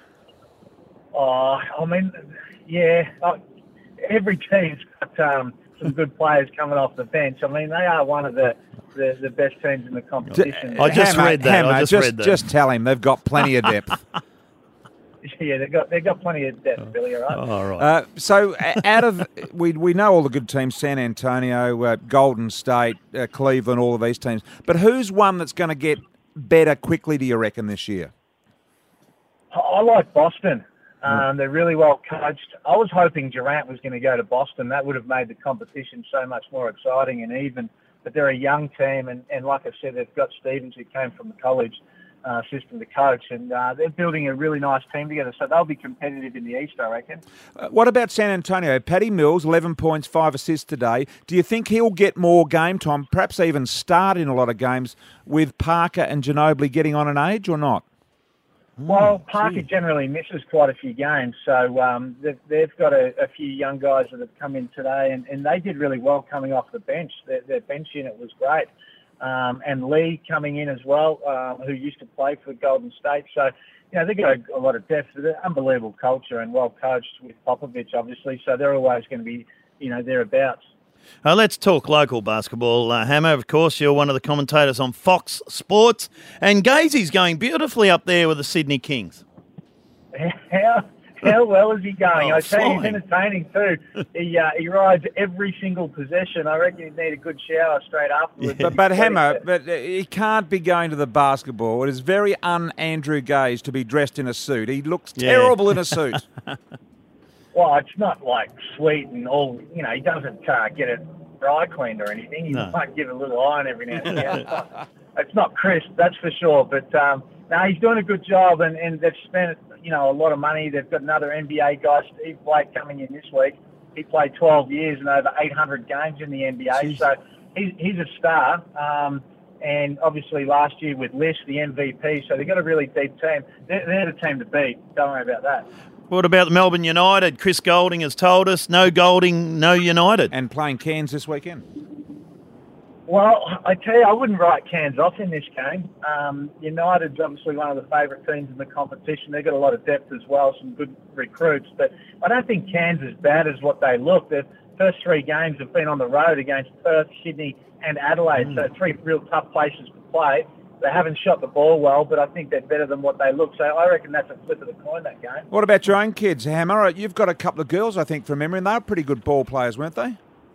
Oh, I mean, yeah. Every team's got some good players coming off the bench. I mean, they are one of the best teams in the competition. I just read that. Hammer, just tell him they've got plenty of depth. Yeah, they've got plenty of depth, Billy. All right. All right. So out of we know all the good teams: San Antonio, Golden State, Cleveland, all of these teams. But who's one that's going to get better quickly? Do you reckon this year? I like Boston. They're really well coached. I was hoping Durant was going to go to Boston. That would have made the competition so much more exciting and even. But they're a young team, and like I said, they've got Stevens, who came from the college system to coach, and they're building a really nice team together, so they'll be competitive in the East, I reckon. What about San Antonio? Patty Mills, 11 points, 5 assists today. Do you think he'll get more game time, perhaps even start in a lot of games, with Parker and Ginobili getting on an age or not? Well, Parker generally misses quite a few games, so they've got a few young guys that have come in today, and they did really well coming off the bench. Their bench unit was great. And Lee coming in as well, who used to play for Golden State. So, they've got a lot of depth. They're unbelievable culture and well coached with Popovich, obviously, so they're always going to be, thereabouts. Let's talk local basketball. Hammer, of course, you're one of the commentators on Fox Sports. And Gazy's going beautifully up there with the Sydney Kings. How well is he going? I tell you, fine. he's entertaining too. He rides every single possession. I reckon he'd need a good shower straight afterwards. Yeah. But Hammer, he can't be going to the basketball. It is very un-Andrew Gaze to be dressed in a suit. He looks terrible in a suit. Well, it's not like sweet and all, he doesn't get it dry cleaned or anything. He might give it a little iron every now and again. It's not crisp, that's for sure. But, no, he's doing a good job, and they've spent, a lot of money. They've got another NBA guy, Steve Blake, coming in this week. He played 12 years and over 800 games in the NBA. Jeez. So he's a star. And obviously last year with Liss, the MVP. So they've got a really deep team. They're the team to beat. Don't worry about that. What about the Melbourne United? Chris Golding has told us, no Golding, no United. And playing Cairns this weekend. Well, I tell you, I wouldn't write Cairns off in this game. United's obviously one of the favourite teams in the competition. They've got a lot of depth as well, some good recruits. But I don't think Cairns is as bad as what they look. Their first 3 games have been on the road against Perth, Sydney and Adelaide. So 3 real tough places to play. They haven't shot the ball well, but I think they're better than what they look. So I reckon that's a flip of the coin, that game. What about your own kids, Hammer? You've got a couple of girls, I think, from memory, and they were pretty good ball players, weren't they?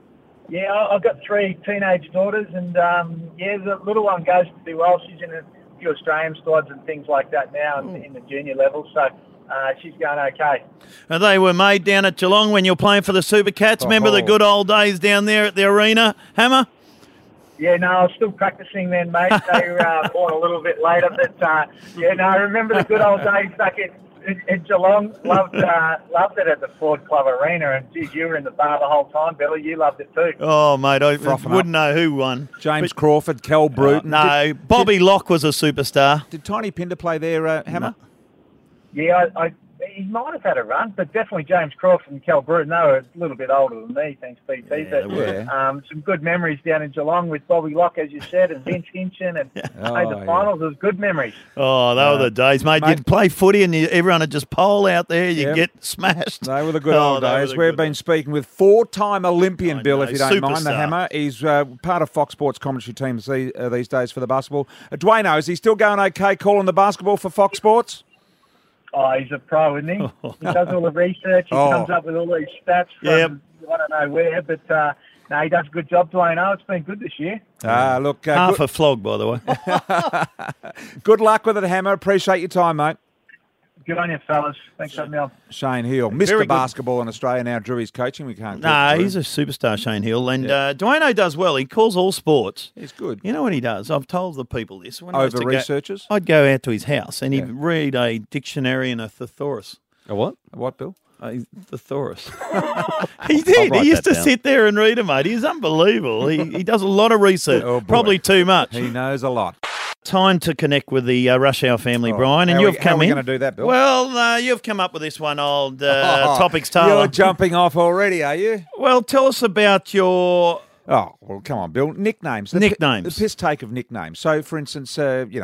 Yeah, I've got 3 teenage daughters, and the little one goes pretty well. She's in a few Australian squads and things like that now in the junior level, so she's going okay. And they were made down at Geelong when you were playing for the Supercats. Remember the good old days down there at the arena, Hammer? Yeah, no, I was still practicing then, mate. They were born a little bit later, but I remember the good old days back in Geelong. Loved it at the Ford Club Arena, and geez, you were in the bar the whole time, Billy. You loved it too. Oh, mate, I wouldn't know who won. James Crawford, Kel Bruton. No, Bobby Locke was a superstar. Did Tiny Pinder play there, Hammer? No. Yeah, he might have had a run, but definitely James Crawford and Kel Bruton. They were a little bit older than me, thanks, BT. Some good memories down in Geelong with Bobby Locke, as you said, and Vince Hinchin, and the finals was good memories. Oh, they were the days, mate. You'd play footy and everyone would just pole out there. You'd get smashed. They were the good old days. We've been speaking with 4-time Olympian, Bill, if you don't mind, the Hammer. He's part of Fox Sports commentary teams these days for the basketball. Dwayno, is he still going okay calling the basketball for Fox Sports? Oh, he's a pro, isn't he? He does all the research. He comes up with all these stats from I don't know where, but no, he does a good job, Dwayne. It's been good this year. Look, half a flog, by the way. Good luck with it, Hammer. Appreciate your time, mate. Good on you, fellas. Thanks for having me on. Shane Hill, Mr. Basketball in Australia now. Drew is coaching. We can't. No, he's a superstar, Shane Hill, and Dwayno does well. He calls all sports. He's good. You know what he does? I've told the people this. When Over researchers? I'd go out to his house and he'd read a dictionary and a thesaurus. A what? A what, Bill? A thesaurus. He did. He used to sit there and read them, mate. He's unbelievable. He does a lot of research. Probably too much. He knows a lot. Time to connect with the Rush Hour family, Brian, and you've come in. How are we going to do that, Bill? Well, you've come up with this one, old Topics Taylor. You're jumping off already, are you? Well, tell us about your... Oh, well, come on, Bill. Nicknames. Nicknames. The piss take of nicknames. So, for instance,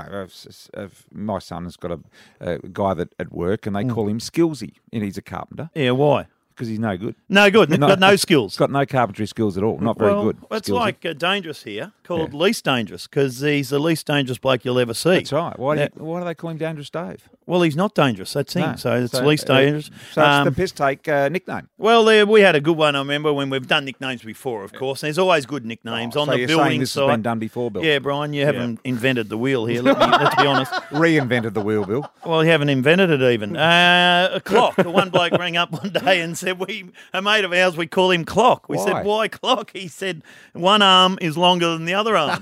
my son has got a guy that at work, and they call him Skillsy, and he's a carpenter. Yeah, why? Because he's no good. No good. Got no skills. Got no carpentry skills at all. Not very good. It's like Dangerous here, called Least Dangerous, because he's the least dangerous bloke you'll ever see. That's right. Why do they call him Dangerous Dave? Well, he's not dangerous. That's him. No. So it's least dangerous. So it's the piss take nickname. Well, we had a good one. I remember when we've done nicknames before, of course. There's always good nicknames on the building this side. Has been done before, Bill. Yeah, Brian, you haven't invented the wheel here. Let's be honest. Reinvented the wheel, Bill. Well, you haven't invented it even. A clock. One bloke rang up one day and said, a mate of ours, we call him Clock. We said, why Clock? He said, one arm is longer than the other arm.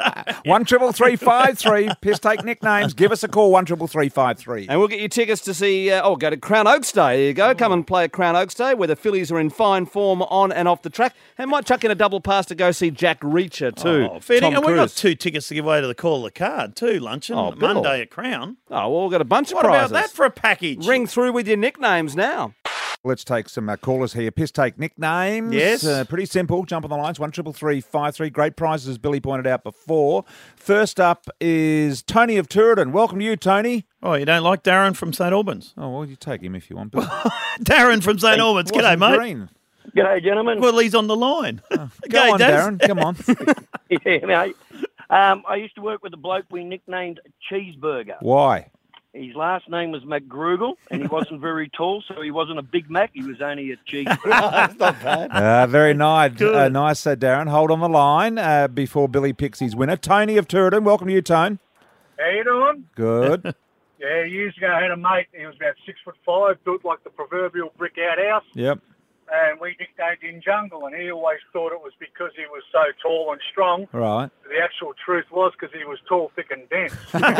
133353, piss take nicknames. Give us a call, 133353. And we'll get you tickets to see, go to Crown Oaks Day. There you go. Come and play at Crown Oaks Day, where the Phillies are in fine form on and off the track. And might chuck in a double pass to go see Jack Reacher too. Oh, fair. And we've got 2 tickets to give away to the Call of the Card too, luncheon, Monday at Crown. Oh, well, we've got a bunch of What prizes. about that for a package? Ring through with your nicknames now. Let's take some callers here. Piss take nicknames. Yes. Pretty simple. Jump on the lines. 133353. Great prizes, as Billy pointed out before. First up is Tony of Turin. Welcome to you, Tony. Oh, you don't like Darren from St Albans? Oh, well, you take him if you want. Bill. Darren from St Albans. G'day, mate. Green. G'day, gentlemen. Well, he's on the line. Go on, Darren. Come on. Yeah, mate. I used to work with a bloke we nicknamed Cheeseburger. Why? His last name was McGroogle, and he wasn't very tall, so he wasn't a Big Mac. He was only a cheeseburger. That's not bad. Very nice, nice, Darren. Hold on the line before Billy picks his winner. Tony of Turin. Welcome to you, Tone. How you doing? Good. Yeah, years ago I had a mate. He was about 6'5", built like the proverbial brick outhouse. Yep. And we nicknamed him Jungle, and he always thought it was because he was so tall and strong. Right. The actual truth was because he was tall, thick and dense.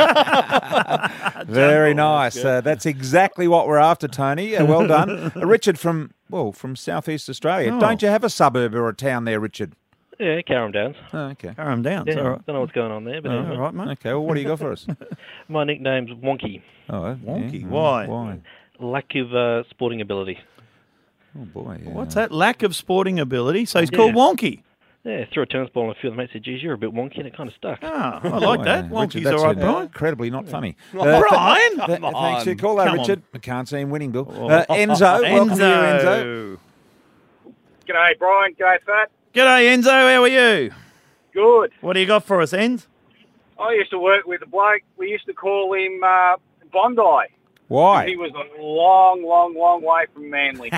Very nice. That's exactly what we're after, Tony. Well done. Richard from Southeast Australia. Oh. Don't you have a suburb or a town there, Richard? Yeah, Carrum Downs. Oh, okay. Carrum Downs, Yeah, all right. don't know what's going on there, but Oh, anyway. all right, mate. Okay, well, what do you got for us? My nickname's Wonky. Oh, Wonky. yeah. Why? Why? Lack of sporting ability. Oh, boy. Yeah. What's that? Lack of sporting ability? So he's called Wonky. Yeah, threw a tennis ball and a few of the mates said, geez, you're a bit wonky, and it kind of stuck. Ah, I like that. Richard, Wonky's that's all right, Brian. incredibly not funny. Brian? Thanks for your call, Come Richard. I can't see him winning, Bill. Oh. Enzo, welcome to you, Enzo. G'day, Brian. G'day, Fat. G'day, Enzo. How are you? Good. What do you got for us, Enz? I used to work with a bloke. We used to call him Bondi. Why? He was a long, long, long way from Manly.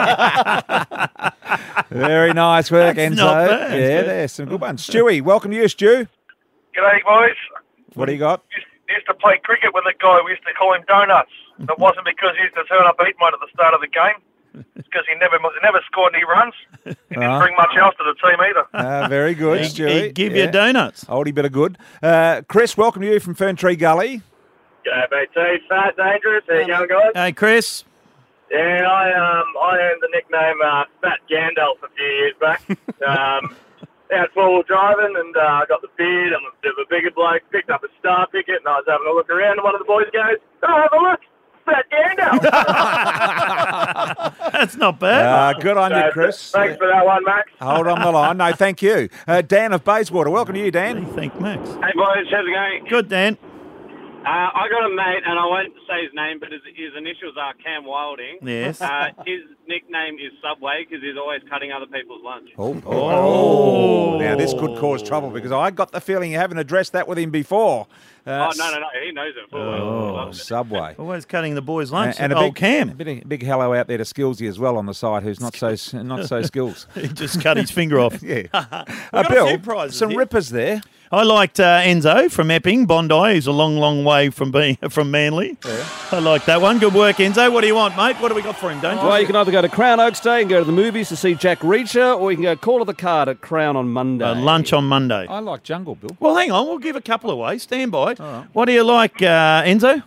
Very nice work, That's Enzo. not bad. Yeah, there's some good ones. Stewie, welcome to you, Stu. G'day, boys. What do you got? Used to play cricket with a guy. We used to call him Donuts. It wasn't because he used to turn up, eat one at the start of the game. It's because he never scored any runs. He didn't bring much else to the team either. Very good, Stewie. He'd give you donuts. Oldie bit of good. Chris, welcome to you from Ferntree Gully. G'day, BT. Fat Dangerous. How you going, guys? Hey, Chris. Yeah, I earned the nickname Fat Gandalf a few years back. Out four-wheel driving, and I got the beard. I'm a bit of a bigger bloke. Picked up a star ticket, and I was having a look around, and one of the boys goes, "Oh, have a look, Fat Gandalf." That's not bad. Good on you, Chris. Thanks for that one, Max. Hold on the line. No, thank you. Dan of Bayswater, welcome to you, Dan. Thank Max. Hey, boys. How's it going? Good, Dan. I got a mate, and I won't say his name, but his initials are Cam Wilding. Yes. His nickname is Subway because he's always cutting other people's lunch. Oh. Now, this could cause trouble because I got the feeling you haven't addressed that with him before. No. He knows it full well. Subway. Always cutting the boys' lunch. And old Cam. Big hello out there to Skillsy as well on the side, who's not so skills. He just cut his finger off. Yeah. Got Bill, a few prizes some here. rippers there. I liked Enzo from Epping, Bondi, who's a long, long way from Manly. Yeah. I like that one. Good work, Enzo. What do you want, mate? What do we got for him, don't you? Well, you can either go to Crown Oaks Day and go to the movies to see Jack Reacher, or you can go call of the card at Crown on Monday. Lunch on Monday. I like Jungle, Bill. Well, hang on. We'll give a couple away. Stand by. Right. What do you like, Enzo?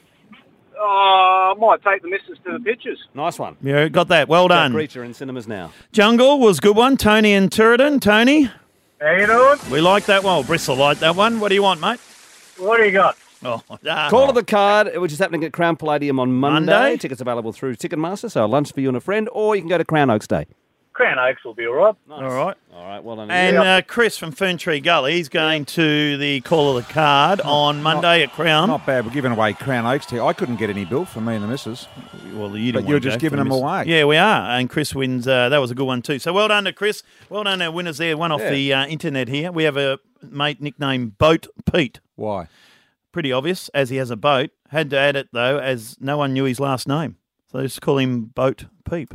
I might take the missus to the pictures. Nice one. Yeah, got that. Well done. Jack Reacher in cinemas now. Jungle was a good one. Tony and Turridan. Tony? How you doing? We like that one. Bristol liked that one. What do you want, mate? What do you got? Call of the card, which is happening at Crown Palladium on Monday. Tickets available through Ticketmaster, so a lunch for you and a friend, or you can go to Crown Oaks Day. Crown Oaks will be all right. Nice. All right. All right, well done. And Chris from Ferntree Gully, he's going to the Call of the Card on Monday at Crown. Not bad. We're giving away Crown Oaks here. I couldn't get any, Bill, for me and the missus. Well, you didn't. But you're just giving them away. Yeah, we are. And Chris wins. That was a good one too. So well done to Chris. Well done our winners there. One off the internet here. We have a mate nicknamed Boat Pete. Why? Pretty obvious, as he has a boat. Had to add it, though, as no one knew his last name. So just call him Boat Peep.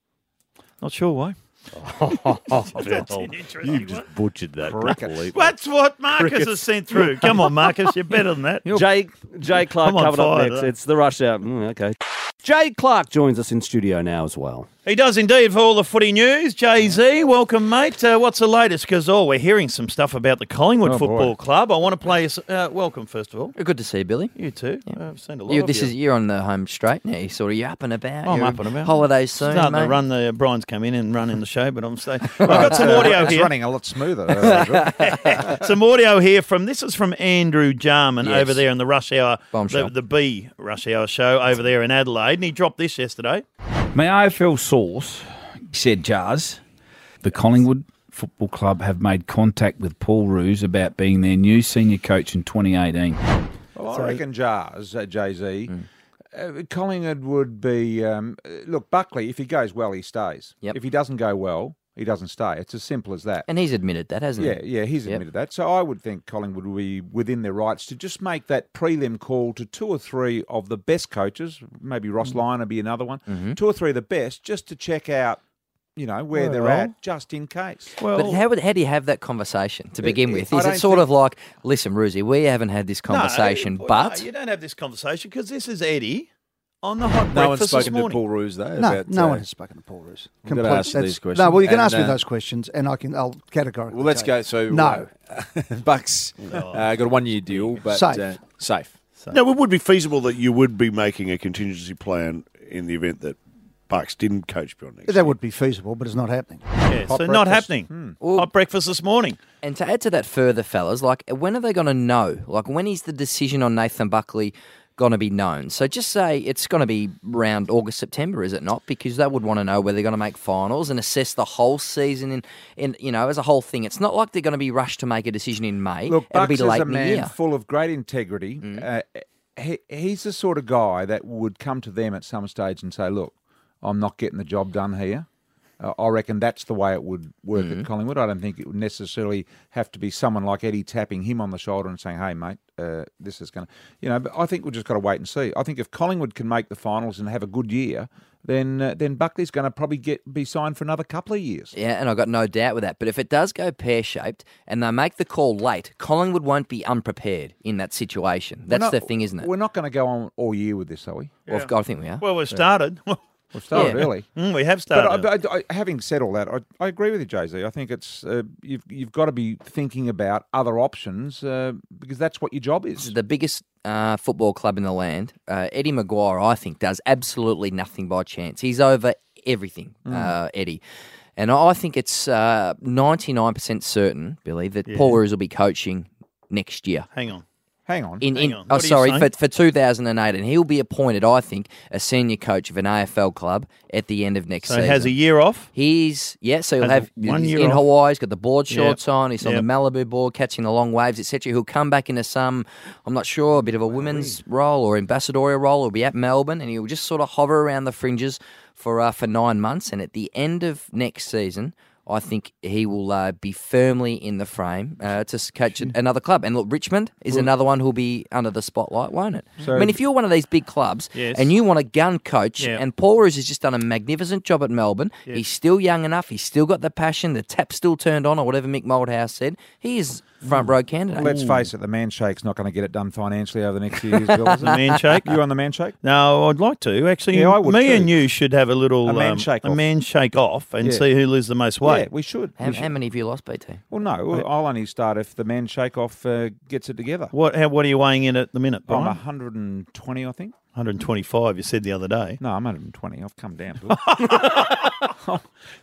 Not sure why. That's an interesting just butchered that properly. That's what Marcus has sent through. Come on, Marcus, you're better than that. Jay Clark coming up next. Though. It's the rush hour. Okay. Jay Clark joins us in studio now as well. He does indeed for all the footy news. Jay-Z, welcome, mate. What's the latest? Because, we're hearing some stuff about the Collingwood Football Club. I want to play us. Welcome, first of all. Good to see you, Billy. You too. I've seen a lot of This you. is you're on the home straight now. You're up and about. I'm You're up and about. Holidays soon, Starting mate. to run Brian's come in and running the show, but I'm staying. I've got some audio it's here. running a lot smoother. Some audio here this is from Andrew Jarman over there in the Rush Hour, Bombshell. the B Rush Hour show over there in Adelaide, and he dropped this yesterday. My AFL source said, Jars, the Collingwood Football Club have made contact with Paul Roos about being their new senior coach in 2018. Well, I reckon Jars, Jay-Z, Collingwood would be... look, Buckley, if he goes well, he stays. Yep. If he doesn't go well, he doesn't stay. It's as simple as that. And he's admitted that, hasn't he? Yeah, he's admitted that. So I would think Collingwood would be within their rights to just make that prelim call to two or three of the best coaches, maybe Ross Lyon would be another one, two or three of the best, just to check out, where they're at, just in case. But how do you have that conversation to begin with? Is it sort of like, listen, Roosie, we haven't had this conversation, but... No, you don't have this conversation because this is Eddie on the hot No one's breakfast this spoken to morning. Paul Roos, though. No one has spoken to Paul Roos. I'm going to ask these questions. No, well, you can ask me those questions, and I'll categorically. Well, let's go. So, no. Bucks got a 1 year deal, but safe. Now, it would be feasible that you would be making a contingency plan in the event that Bucks didn't coach beyond next year. That would be feasible, but it's not happening. Yeah, so not happening. Hot breakfast this morning. And to add to that further, fellas, when are they going to know? When is the decision on Nathan Buckley going to be known? So just say it's going to be around August, September, is it not? Because they would want to know whether they're going to make finals and assess the whole season in as a whole thing. It's not like they're going to be rushed to make a decision in May. Look, It'll Bucks be late is a in the man year. full of great integrity. He's the sort of guy that would come to them at some stage and say, look, I'm not getting the job done here. I reckon that's the way it would work at Collingwood. I don't think it would necessarily have to be someone like Eddie tapping him on the shoulder and saying, hey, mate, this is going to... but I think we've just got to wait and see. I think if Collingwood can make the finals and have a good year, then Buckley's going to probably be signed for another couple of years. Yeah, and I've got no doubt with that. But if it does go pear-shaped and they make the call late, Collingwood won't be unprepared in that situation. That's the thing, isn't it? We're not going to go on all year with this, are we? Well, I think we are. Well, we've started. We've started early. We have started. But having said all that, I agree with you, Jay-Z. I think it's you've got to be thinking about other options because that's what your job is. The biggest football club in the land, Eddie Maguire, I think, does absolutely nothing by chance. He's over everything, Eddie. And I think it's 99% certain, Billy, that Paul Roos will be coaching next year. Hang on. Hang on. For 2008, and he'll be appointed, I think, a senior coach of an AFL club at the end of next season. So he has a year off? So he'll have 1 year in off. Hawaii, he's got the board shorts on, he's on the Malibu board, catching the long waves, etc. He'll come back into some, I'm not sure, a bit of a women's role or ambassadorial role. He'll be at Melbourne, and he'll just sort of hover around the fringes for 9 months, and at the end of next season, I think he will be firmly in the frame to coach another club. And look, Richmond is another one who'll be under the spotlight, won't it? So, I mean, if you're one of these big clubs and you want a gun coach, and Paul Roos has just done a magnificent job at Melbourne, he's still young enough, he's still got the passion, the tap's still turned on, or whatever Mick Moldhouse said, he is front row candidate. Let's face it, the man shake's not going to get it done financially over the next few years, Bill. The man shake? You on the man shake? No, I'd like to. Actually, I would me too. and you should have a little man shake off and see who loses the most weight. Yeah, we should. How many have you lost, BT? Well, no, I'll only start if the man shake off gets it together. What are you weighing in at the minute, Brian? I'm 120, I think. 125, you said the other day. No, I'm 120. I've come down. Bill. I'm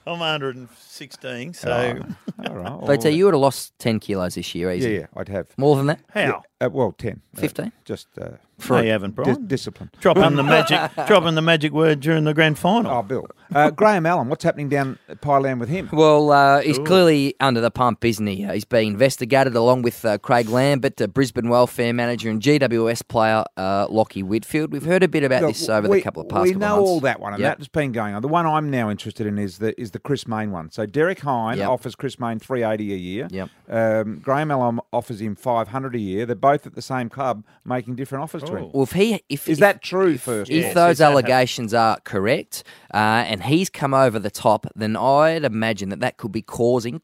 116, so... all right. BT, you would have lost 10 kilos this year, easy. Yeah, I'd have. More than that? How? Well, 10. 15? Just... No, you haven't, Brian. Discipline. Dropping the magic word during the grand final. Oh, Bill. Graham Allen, what's happening down at Pyland with him? Well, he's clearly under the pump, isn't he? He's being investigated along with Craig Lambert, the Brisbane welfare manager, and GWS player Lockie Whitfield. We've heard a bit about this over the couple of past We couple know months. all that one, and that's been going on. The one I'm now interested in is the Chris Mayne one. So Derek Hine offers Chris Mayne $380 a year. Yep. Graham Allen offers him $500 a year. They're both at the same club making different offers to him. Well, is that true first? If those allegations are correct, and he's come over the top, then I'd imagine that could be causing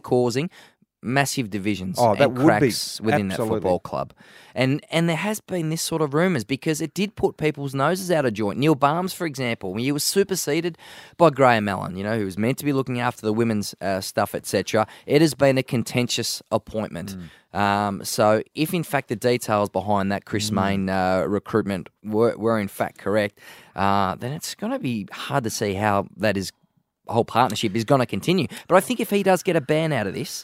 massive divisions and cracks within that football club. And there has been this sort of rumours because it did put people's noses out of joint. Neil Barnes, for example, when he was superseded by Graham Allen, who was meant to be looking after the women's stuff, etc. It has been a contentious appointment. So if in fact the details behind that Chris Mayne recruitment were in fact correct, then it's going to be hard to see how that whole partnership is going to continue. But I think if he does get a ban out of this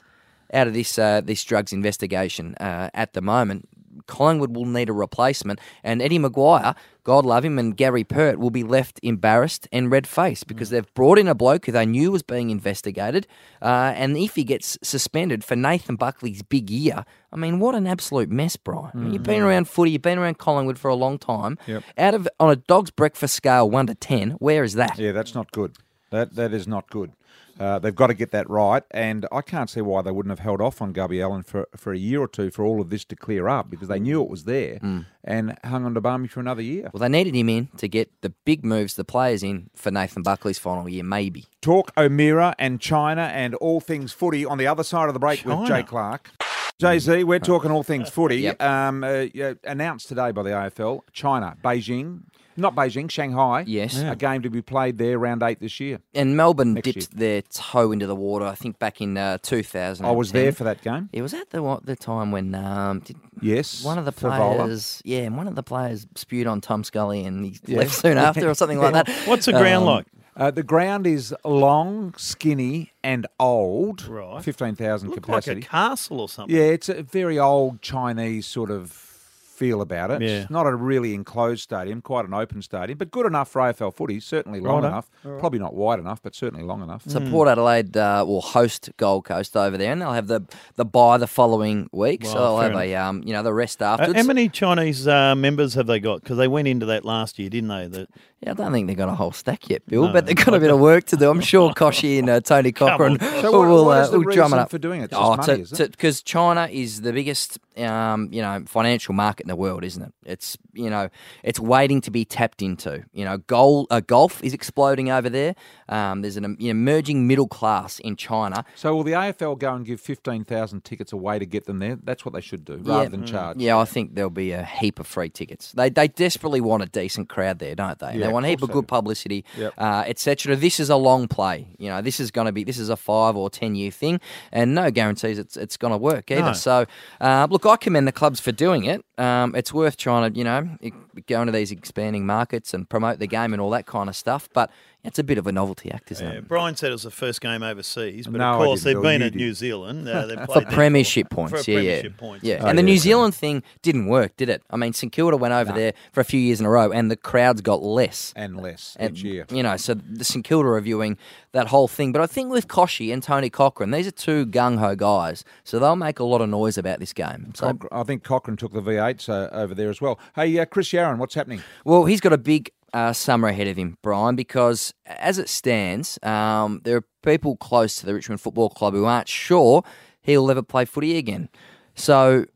drugs investigation at the moment, Collingwood will need a replacement, and Eddie Maguire, God love him, and Gary Pert will be left embarrassed and red-faced because they've brought in a bloke who they knew was being investigated, and if he gets suspended for Nathan Buckley's big year, I mean, what an absolute mess, Brian. I mean, you've been around footy, you've been around Collingwood for a long time. Yep. On a dog's breakfast scale, 1 to 10, where is that? Yeah, that's not good. That is not good. They've got to get that right, and I can't see why they wouldn't have held off on Gubby Allen for a year or two for all of this to clear up because they knew it was there and hung on to Barmy for another year. Well, they needed him in to get the big moves, the players in for Nathan Buckley's final year, maybe. Talk O'Meara and China and all things footy on the other side of the break with Jay Clark. Jay-Z, we're talking all things footy. Announced today by the AFL, China, Beijing. Not Beijing, Shanghai. Yes. A game to be played there round 8 this year. And Melbourne dipped their toe into the water, I think, back in 2010. I was there for that game. It was at the time when yes, one of the players, one of the players spewed on Tom Scully and he left soon after or something like that. What's the ground like? The ground is long, skinny, and old. Right. 15,000 capacity. Like a castle or something. Yeah, it's a very old Chinese sort of feel about it. Yeah. It's not a really enclosed stadium, quite an open stadium, but good enough for AFL footy, certainly long Righto. enough. All right. Probably not wide enough, but certainly long enough. So Port Adelaide will host Gold Coast over there, and they'll have the bye the following week. Well, so they'll have fair a the rest afterwards. How many Chinese members have they got? Because they went into that last year, didn't they? Yeah, I don't think they've got a whole stack yet, Bill, No, but they've got a bit of work to do. I'm sure Koshy and Tony Cochrane So will what is the drum it reason up. for doing it? Just money, is it? Because China is the biggest, financial market in the world, isn't it? It's it's waiting to be tapped into. Golf is exploding over there. There's an emerging middle class in China. So will the AFL go and give 15,000 tickets away to get them there? That's what they should do, rather than charge. Yeah, I think there'll be a heap of free tickets. They desperately want a decent crowd there, don't they? Yeah, They want a heap of course they good publicity, Yep. etc. This is a long play. This is a 5 or 10 year thing, and no guarantees it's going to work either. No. So, look, I commend the clubs for doing it. It's worth trying to go into these expanding markets and promote the game and all that kind of stuff, but it's a bit of a novelty act, isn't it? Brian said it was the first game overseas, but No, of I course didn't, they've Bill. been You at did. New Zealand. They've For played there premiership for points, premiership points. Yeah, Oh, and the yeah, New yeah. Zealand thing didn't work, did it? I mean, St Kilda went over there for a few years in a row, and the crowds got less And less and, each year. So the St Kilda are viewing that whole thing. But I think with Koshy and Tony Cochrane, these are two gung-ho guys, so they'll make a lot of noise about this game. So, I think Cochrane took the V8 over there as well. Hey, Chris Yarran, what's happening? well, he's got a big summer ahead of him, Brian, because as it stands, there are people close to the Richmond Football Club who aren't sure he'll ever play footy again. So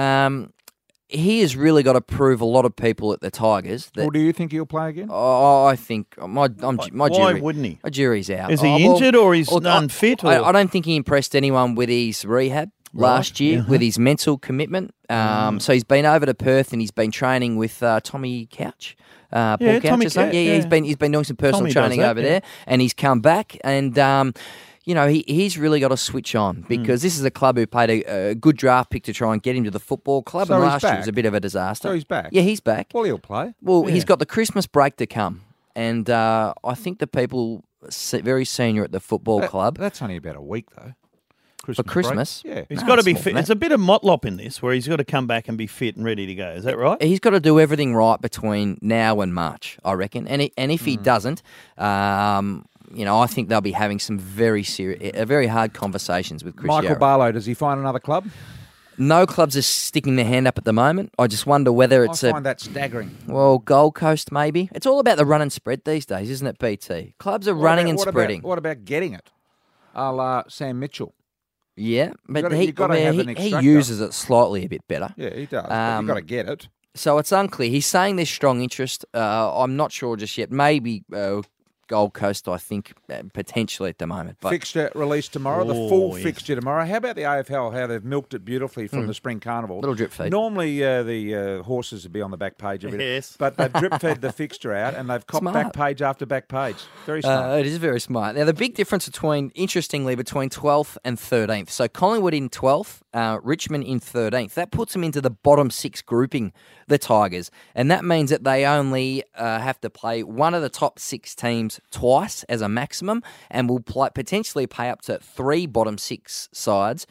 he has really got to prove a lot of people at the Tigers that. Or do you think he'll play again? Oh, I think my Why jury. wouldn't he? My jury's out. Is he well, injured or he's look, unfit? I Or? don't think he impressed anyone with his rehab last year, with his mental commitment. So he's been over to Perth and he's been training with Tommy Couch. Paul Couch Tommy or something. Couch, Yeah, yeah. he's been doing some personal Tommy does training that, over yeah. there, and he's come back and. He's really got to switch on because this is a club who played a good draft pick to try and get him to the football club, So and he's last year back? was a bit of a disaster. So he's back? Yeah, he's back. Well, he'll play. Well, he's got the Christmas break to come, and I think the people very senior at the football club That's only about a week, though. for Christmas. Break. Yeah. He's No, got to it's be more fit. than There's a bit of motlop in this where he's got to come back and be fit and ready to go. Is that right? He's got to do everything right between now and March, I reckon. And if he doesn't, I think they'll be having some very hard conversations with Chris Michael Yarra. Barlow, does he find another club? No clubs are sticking their hand up at the moment. I just wonder whether I find that staggering. Gold Coast maybe. It's all about the run and spread these days, isn't it, BT? Clubs are running and spreading. What about getting it? A la Sam Mitchell. Yeah, but you've gotta have an he extractor. uses it slightly a bit better. Yeah, he does. But you've got to get it. So it's unclear. He's saying there's strong interest. I'm not sure just yet. Maybe Gold Coast, I think, potentially at the moment. But Fixture released tomorrow, the Oh, full yes. fixture tomorrow. How about the AFL, how they've milked it beautifully from the Spring Carnival? Little drip feed. Normally the horses would be on the back page of it. Yes. But they've drip fed the fixture out and they've copped Smart. back page after back page. Very smart. It is very smart. Now, the big difference interestingly, between 12th and 13th. So Collingwood in 12th, Richmond in 13th. That puts them into the bottom six grouping, the Tigers. And that means that they only have to play one of the top six teams twice as a maximum and will potentially pay up to three bottom six sides.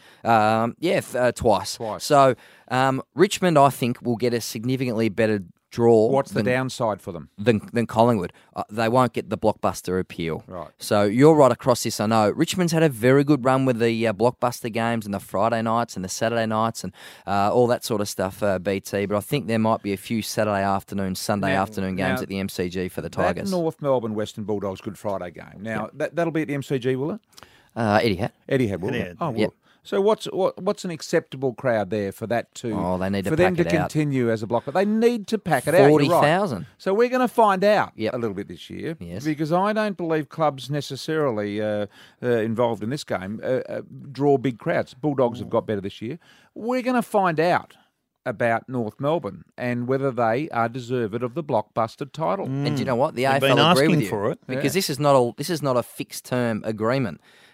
Twice. So Richmond, I think, will get a significantly better draw. What's the downside for them? Than Collingwood. They won't get the blockbuster appeal. Right. So you're right across this, I know. Richmond's had a very good run with the blockbuster games and the Friday nights and the Saturday nights and all that sort of stuff, BT. But I think there might be a few Saturday afternoon, Sunday afternoon games at the MCG for the Tigers. That North Melbourne Western Bulldogs Good Friday game. Now, that'll be at the MCG, will it? Etihad. Etihad, will Etihad. it? Oh, well. Yep. So what's an acceptable crowd there for that to? Oh, they need to for them pack to it out. continue as a block. But they need to pack it out. You're right. 40,000. So we're going to find out Yep. a little bit this year. Yes. Because I don't believe clubs necessarily involved in this game draw big crowds. Bulldogs have got better this year. We're going to find out about North Melbourne and whether they are deserved of the blockbuster title. And do you know what? The They've been AFL agree asking with you for it. because this is not a fixed term agreement.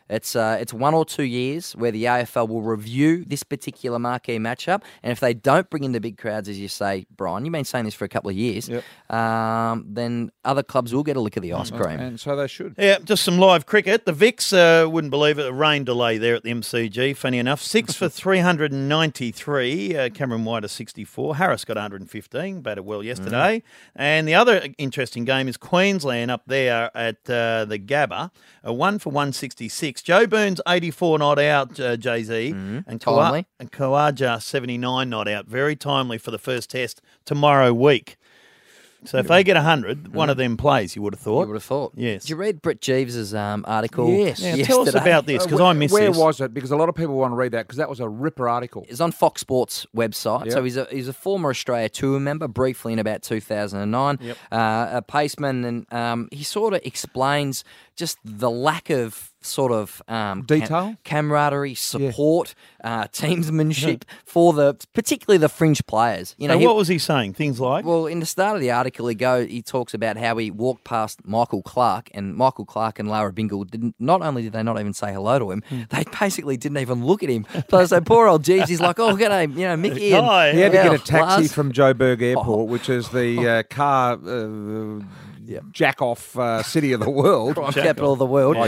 It's 1 or 2 years where the AFL will review this particular marquee matchup, and if they don't bring in the big crowds, as you say, Brian, you've been saying this for a couple of years, then other clubs will get a lick of the ice cream. And so they should. Yeah, just some live cricket. The Vicks, wouldn't believe it, a rain delay there at the MCG, funny enough. 6 for 393, Cameron White a 64, Harris got 115, batted well yesterday. And the other interesting game is Queensland up there at the Gabba, a 1 for 166. Joe Burns 84 not out, Jay-Z, and Khawaja 79 not out. Very timely for the first test tomorrow week. So if they get 100, one of them plays, you would have thought. You would have thought. Yes. Did you read Brett Jeeves' article? Yes. Yeah, tell us about this, because I missed Where this. was it? Because a lot of people want to read that, because that was a ripper article. It's on Fox Sports website. Yep. So he's a former Australia Tour member, briefly in about 2009, a paceman, and he sort of explains just the lack of sort of detail, camaraderie, support, teamsmanship for particularly the fringe players. You know, what was he saying? Things like? Well, in the start of the article, he talks about how he walked past Michael Clark, and Michael Clark and Lara Bingle not only did they not even say hello to him, they basically didn't even look at him. So poor old Jeeves, he's like, oh, g'day, Mickey. He had to get a taxi from Joburg Airport, which is the car jack-off city of the world. Capital of the world.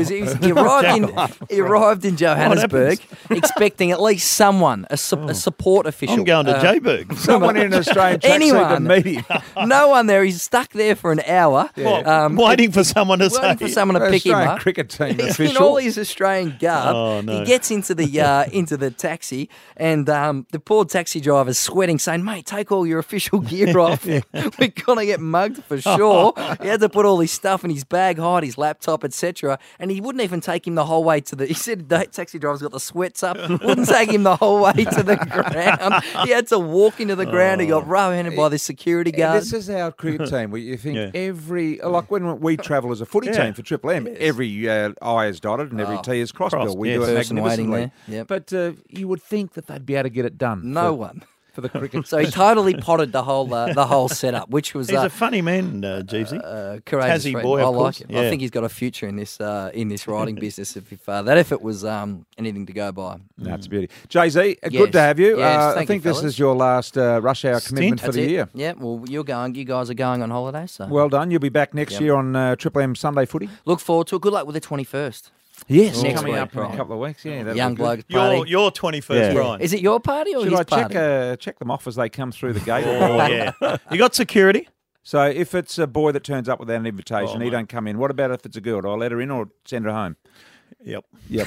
He arrived in Johannesburg expecting at least someone, a support official. I'm going to Joburg. Someone in an Australian tracksuit to meet him. No one there. He's stuck there for an hour. Waiting for someone to pick him up. Cricket team official. In all his Australian garb. He gets into the taxi, and the poor taxi driver's sweating, saying, mate, take all your official gear off. We're going to get mugged for sure. He had to put all his stuff in his bag, hide his laptop, etc. And he wouldn't even take him the whole way to the... He said the taxi driver's got the sweats up. Wouldn't take him the whole way to the ground. He had to walk into the ground. He got row-handed by the security guard. This is our cricket team. You think like when we travel as a footy team for Triple M, every I is dotted and every T is crossed. Bill. We do it magnificently. But you would think that they'd be able to get it done. No one. For the cricket. So he totally potted the whole setup, which was... He's a funny man, Jeevesy. Courageous Tassie friend. boy, I of like course. it. Yeah. I think he's got a future in this writing business. If it was anything to go by. That's a beauty. Jay-Z, good to have you. Yes, I think this is your last rush hour commitment for the year. Yeah, well, you guys are going on holiday. So well done. You'll be back next year on Triple M Sunday Footy. Look forward to it. Good luck with the 21st. Yes, next coming week, up in a couple of weeks. Yeah, young bloke party. Your 21st, Brian. Is it your party or should his I party? check them off as they come through the gate? Yeah. You got security? So if it's a boy that turns up without an invitation, he don't come in. What about if it's a girl? Do I let her in or send her home? Yep.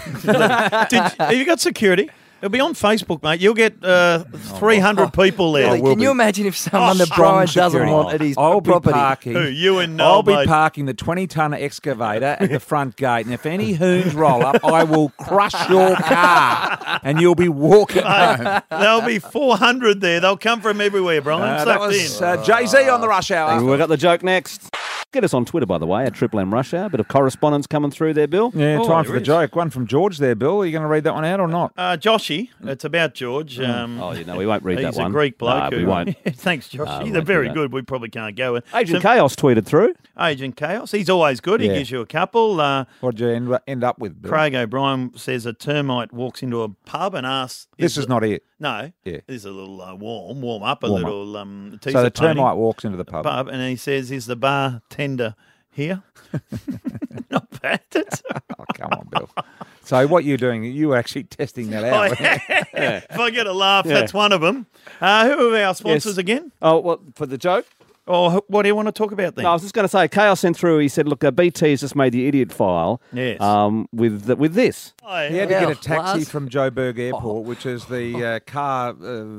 Have you got security? It'll be on Facebook, mate. You'll get 300 people there. Really? Can you imagine if someone that Brian doesn't want at his property? Who, you and I'll be parking the 20-tonne excavator at the front gate, and if any hoons roll up, I will crush your car, and you'll be walking home. There'll be 400 there. They'll come from everywhere, Brian. That was Jay-Z on the Rush Hour. We've got the joke next. Get us on Twitter, by the way, at Triple M Rush Hour. Bit of correspondence coming through there, Bill. Yeah, time for the joke. One from George there, Bill. Are you going to read that one out or not? Joshy. It's about George. We won't read that one. He's a Greek bloke. No, we won't. Thanks, Joshy. They're very good. We probably can't go with. Agent Chaos tweeted through. Agent Chaos. He's always good. He gives you a couple. What'd you end up with, Bill? Craig O'Brien says a termite walks into a pub and asks... This is not it. No. Yeah. This is a little warm up a little... So the termite walks into the pub. And he says, is the bartender... here? Not bad. Oh, come on, Bill. So what you're doing, you were actually testing that out. If I get a laugh, that's one of them. Who are our sponsors again? Oh, well, for the joke? Oh, what do you want to talk about then? No, I was just going to say, Chaos sent through, he said, look, BT has just made the idiot file with this. He had to get a taxi from Joburg Airport, which is the car...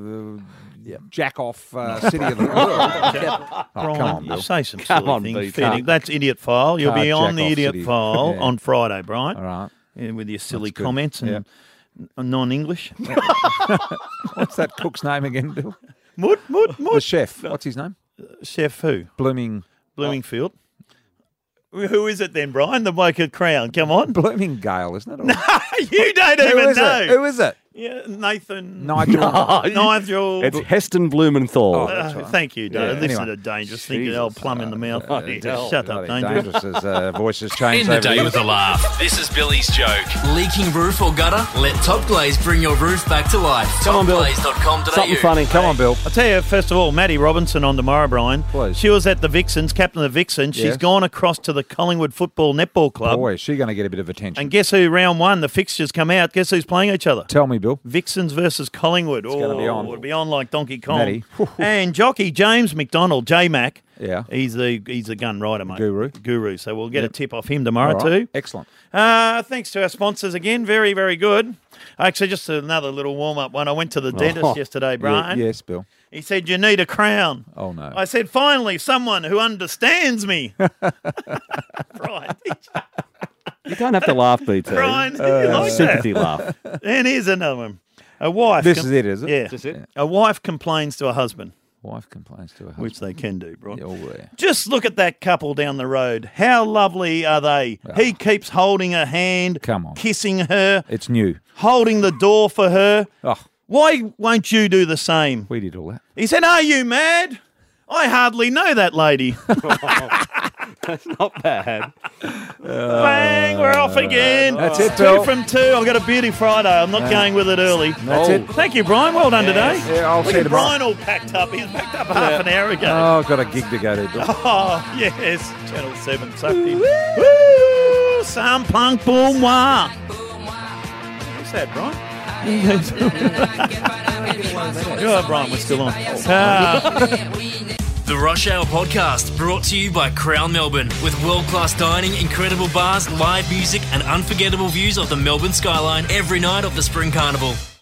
jack-off city of the world. Brian, come on, Bill. Say some silly things. That's idiot file. You'll be on the idiot file on Friday, Brian. All right. Yeah, with your silly comments and non-English. What's that cook's name again, Bill? Mud. The chef. What's his name? Chef who? Bloomingfield. Who is it then, Brian? The bloke at Crown. Come on. Bloomingdale, isn't it? No, you don't even know. Who is it? Yeah, Nathan. Nigel. It's Heston Blumenthal. Thank you, Dave. This anyway. is a dangerous thing. An old plum in the mouth. Shut up, Dangerous as voices change. End the day with a laugh. This is Billy's joke. Leaking roof or gutter? Let Top Glaze bring your roof back to life. Come on, Bill. Topglaze.com.au. Something funny. Come on, Bill. I'll tell you, first of all, Maddie Robinson on tomorrow, Brian. Please. She was at the Vixens, captain of the Vixens. She's Yes. gone across to the Collingwood Football Netball Club. Boy, is she going to get a bit of attention. And guess who, round one, the fixtures come out. Guess who's playing each other? Tell me, Bill. Vixens versus Collingwood. It's gonna be on. It'll be on like Donkey Kong. Maddie. And jockey James McDonald, J-Mac. Yeah. He's a gun rider, mate. Guru. So we'll get a tip off him tomorrow All right. too. Excellent. Thanks to our sponsors again. Very, very good. Actually, just another little warm-up one. I went to the dentist yesterday, Brian. Yes, Bill. He said, you need a crown. Oh, no. I said, finally, someone who understands me. Brian. You don't have to laugh, BT. Brian, you like sympathy that? laugh. And here's another one. A wife. This is it, is it? Yeah. This is it? A wife complains to a husband. Wife complains to her husband. Which they can do, Brian. Yeah, yeah. Just look at that couple down the road. How lovely are they? He keeps holding her hand. Come on. Kissing her. It's new. Holding the door for her. Oh. Why won't you do the same? We did all that. He said, are you mad? I hardly know that lady. That's not bad. Bang, we're off again. That's it, 2 Bill. from 2. I've got a beauty Friday. I'm not going with it early. That's it. Thank you, Brian. Well done today. Yeah, I'll Look see you at tomorrow. Brian all packed up. He's packed up half an hour ago. Oh, I've got a gig to go to, Bill. Oh, yes. Channel 7 sucked in. Woo! Some plunk boom wah. What's that, Brian? Good, Brian, we're still on. The Rush Hour Podcast, brought to you by Crown Melbourne, with world-class dining, incredible bars, live music and unforgettable views of the Melbourne skyline every night of the Spring Carnival.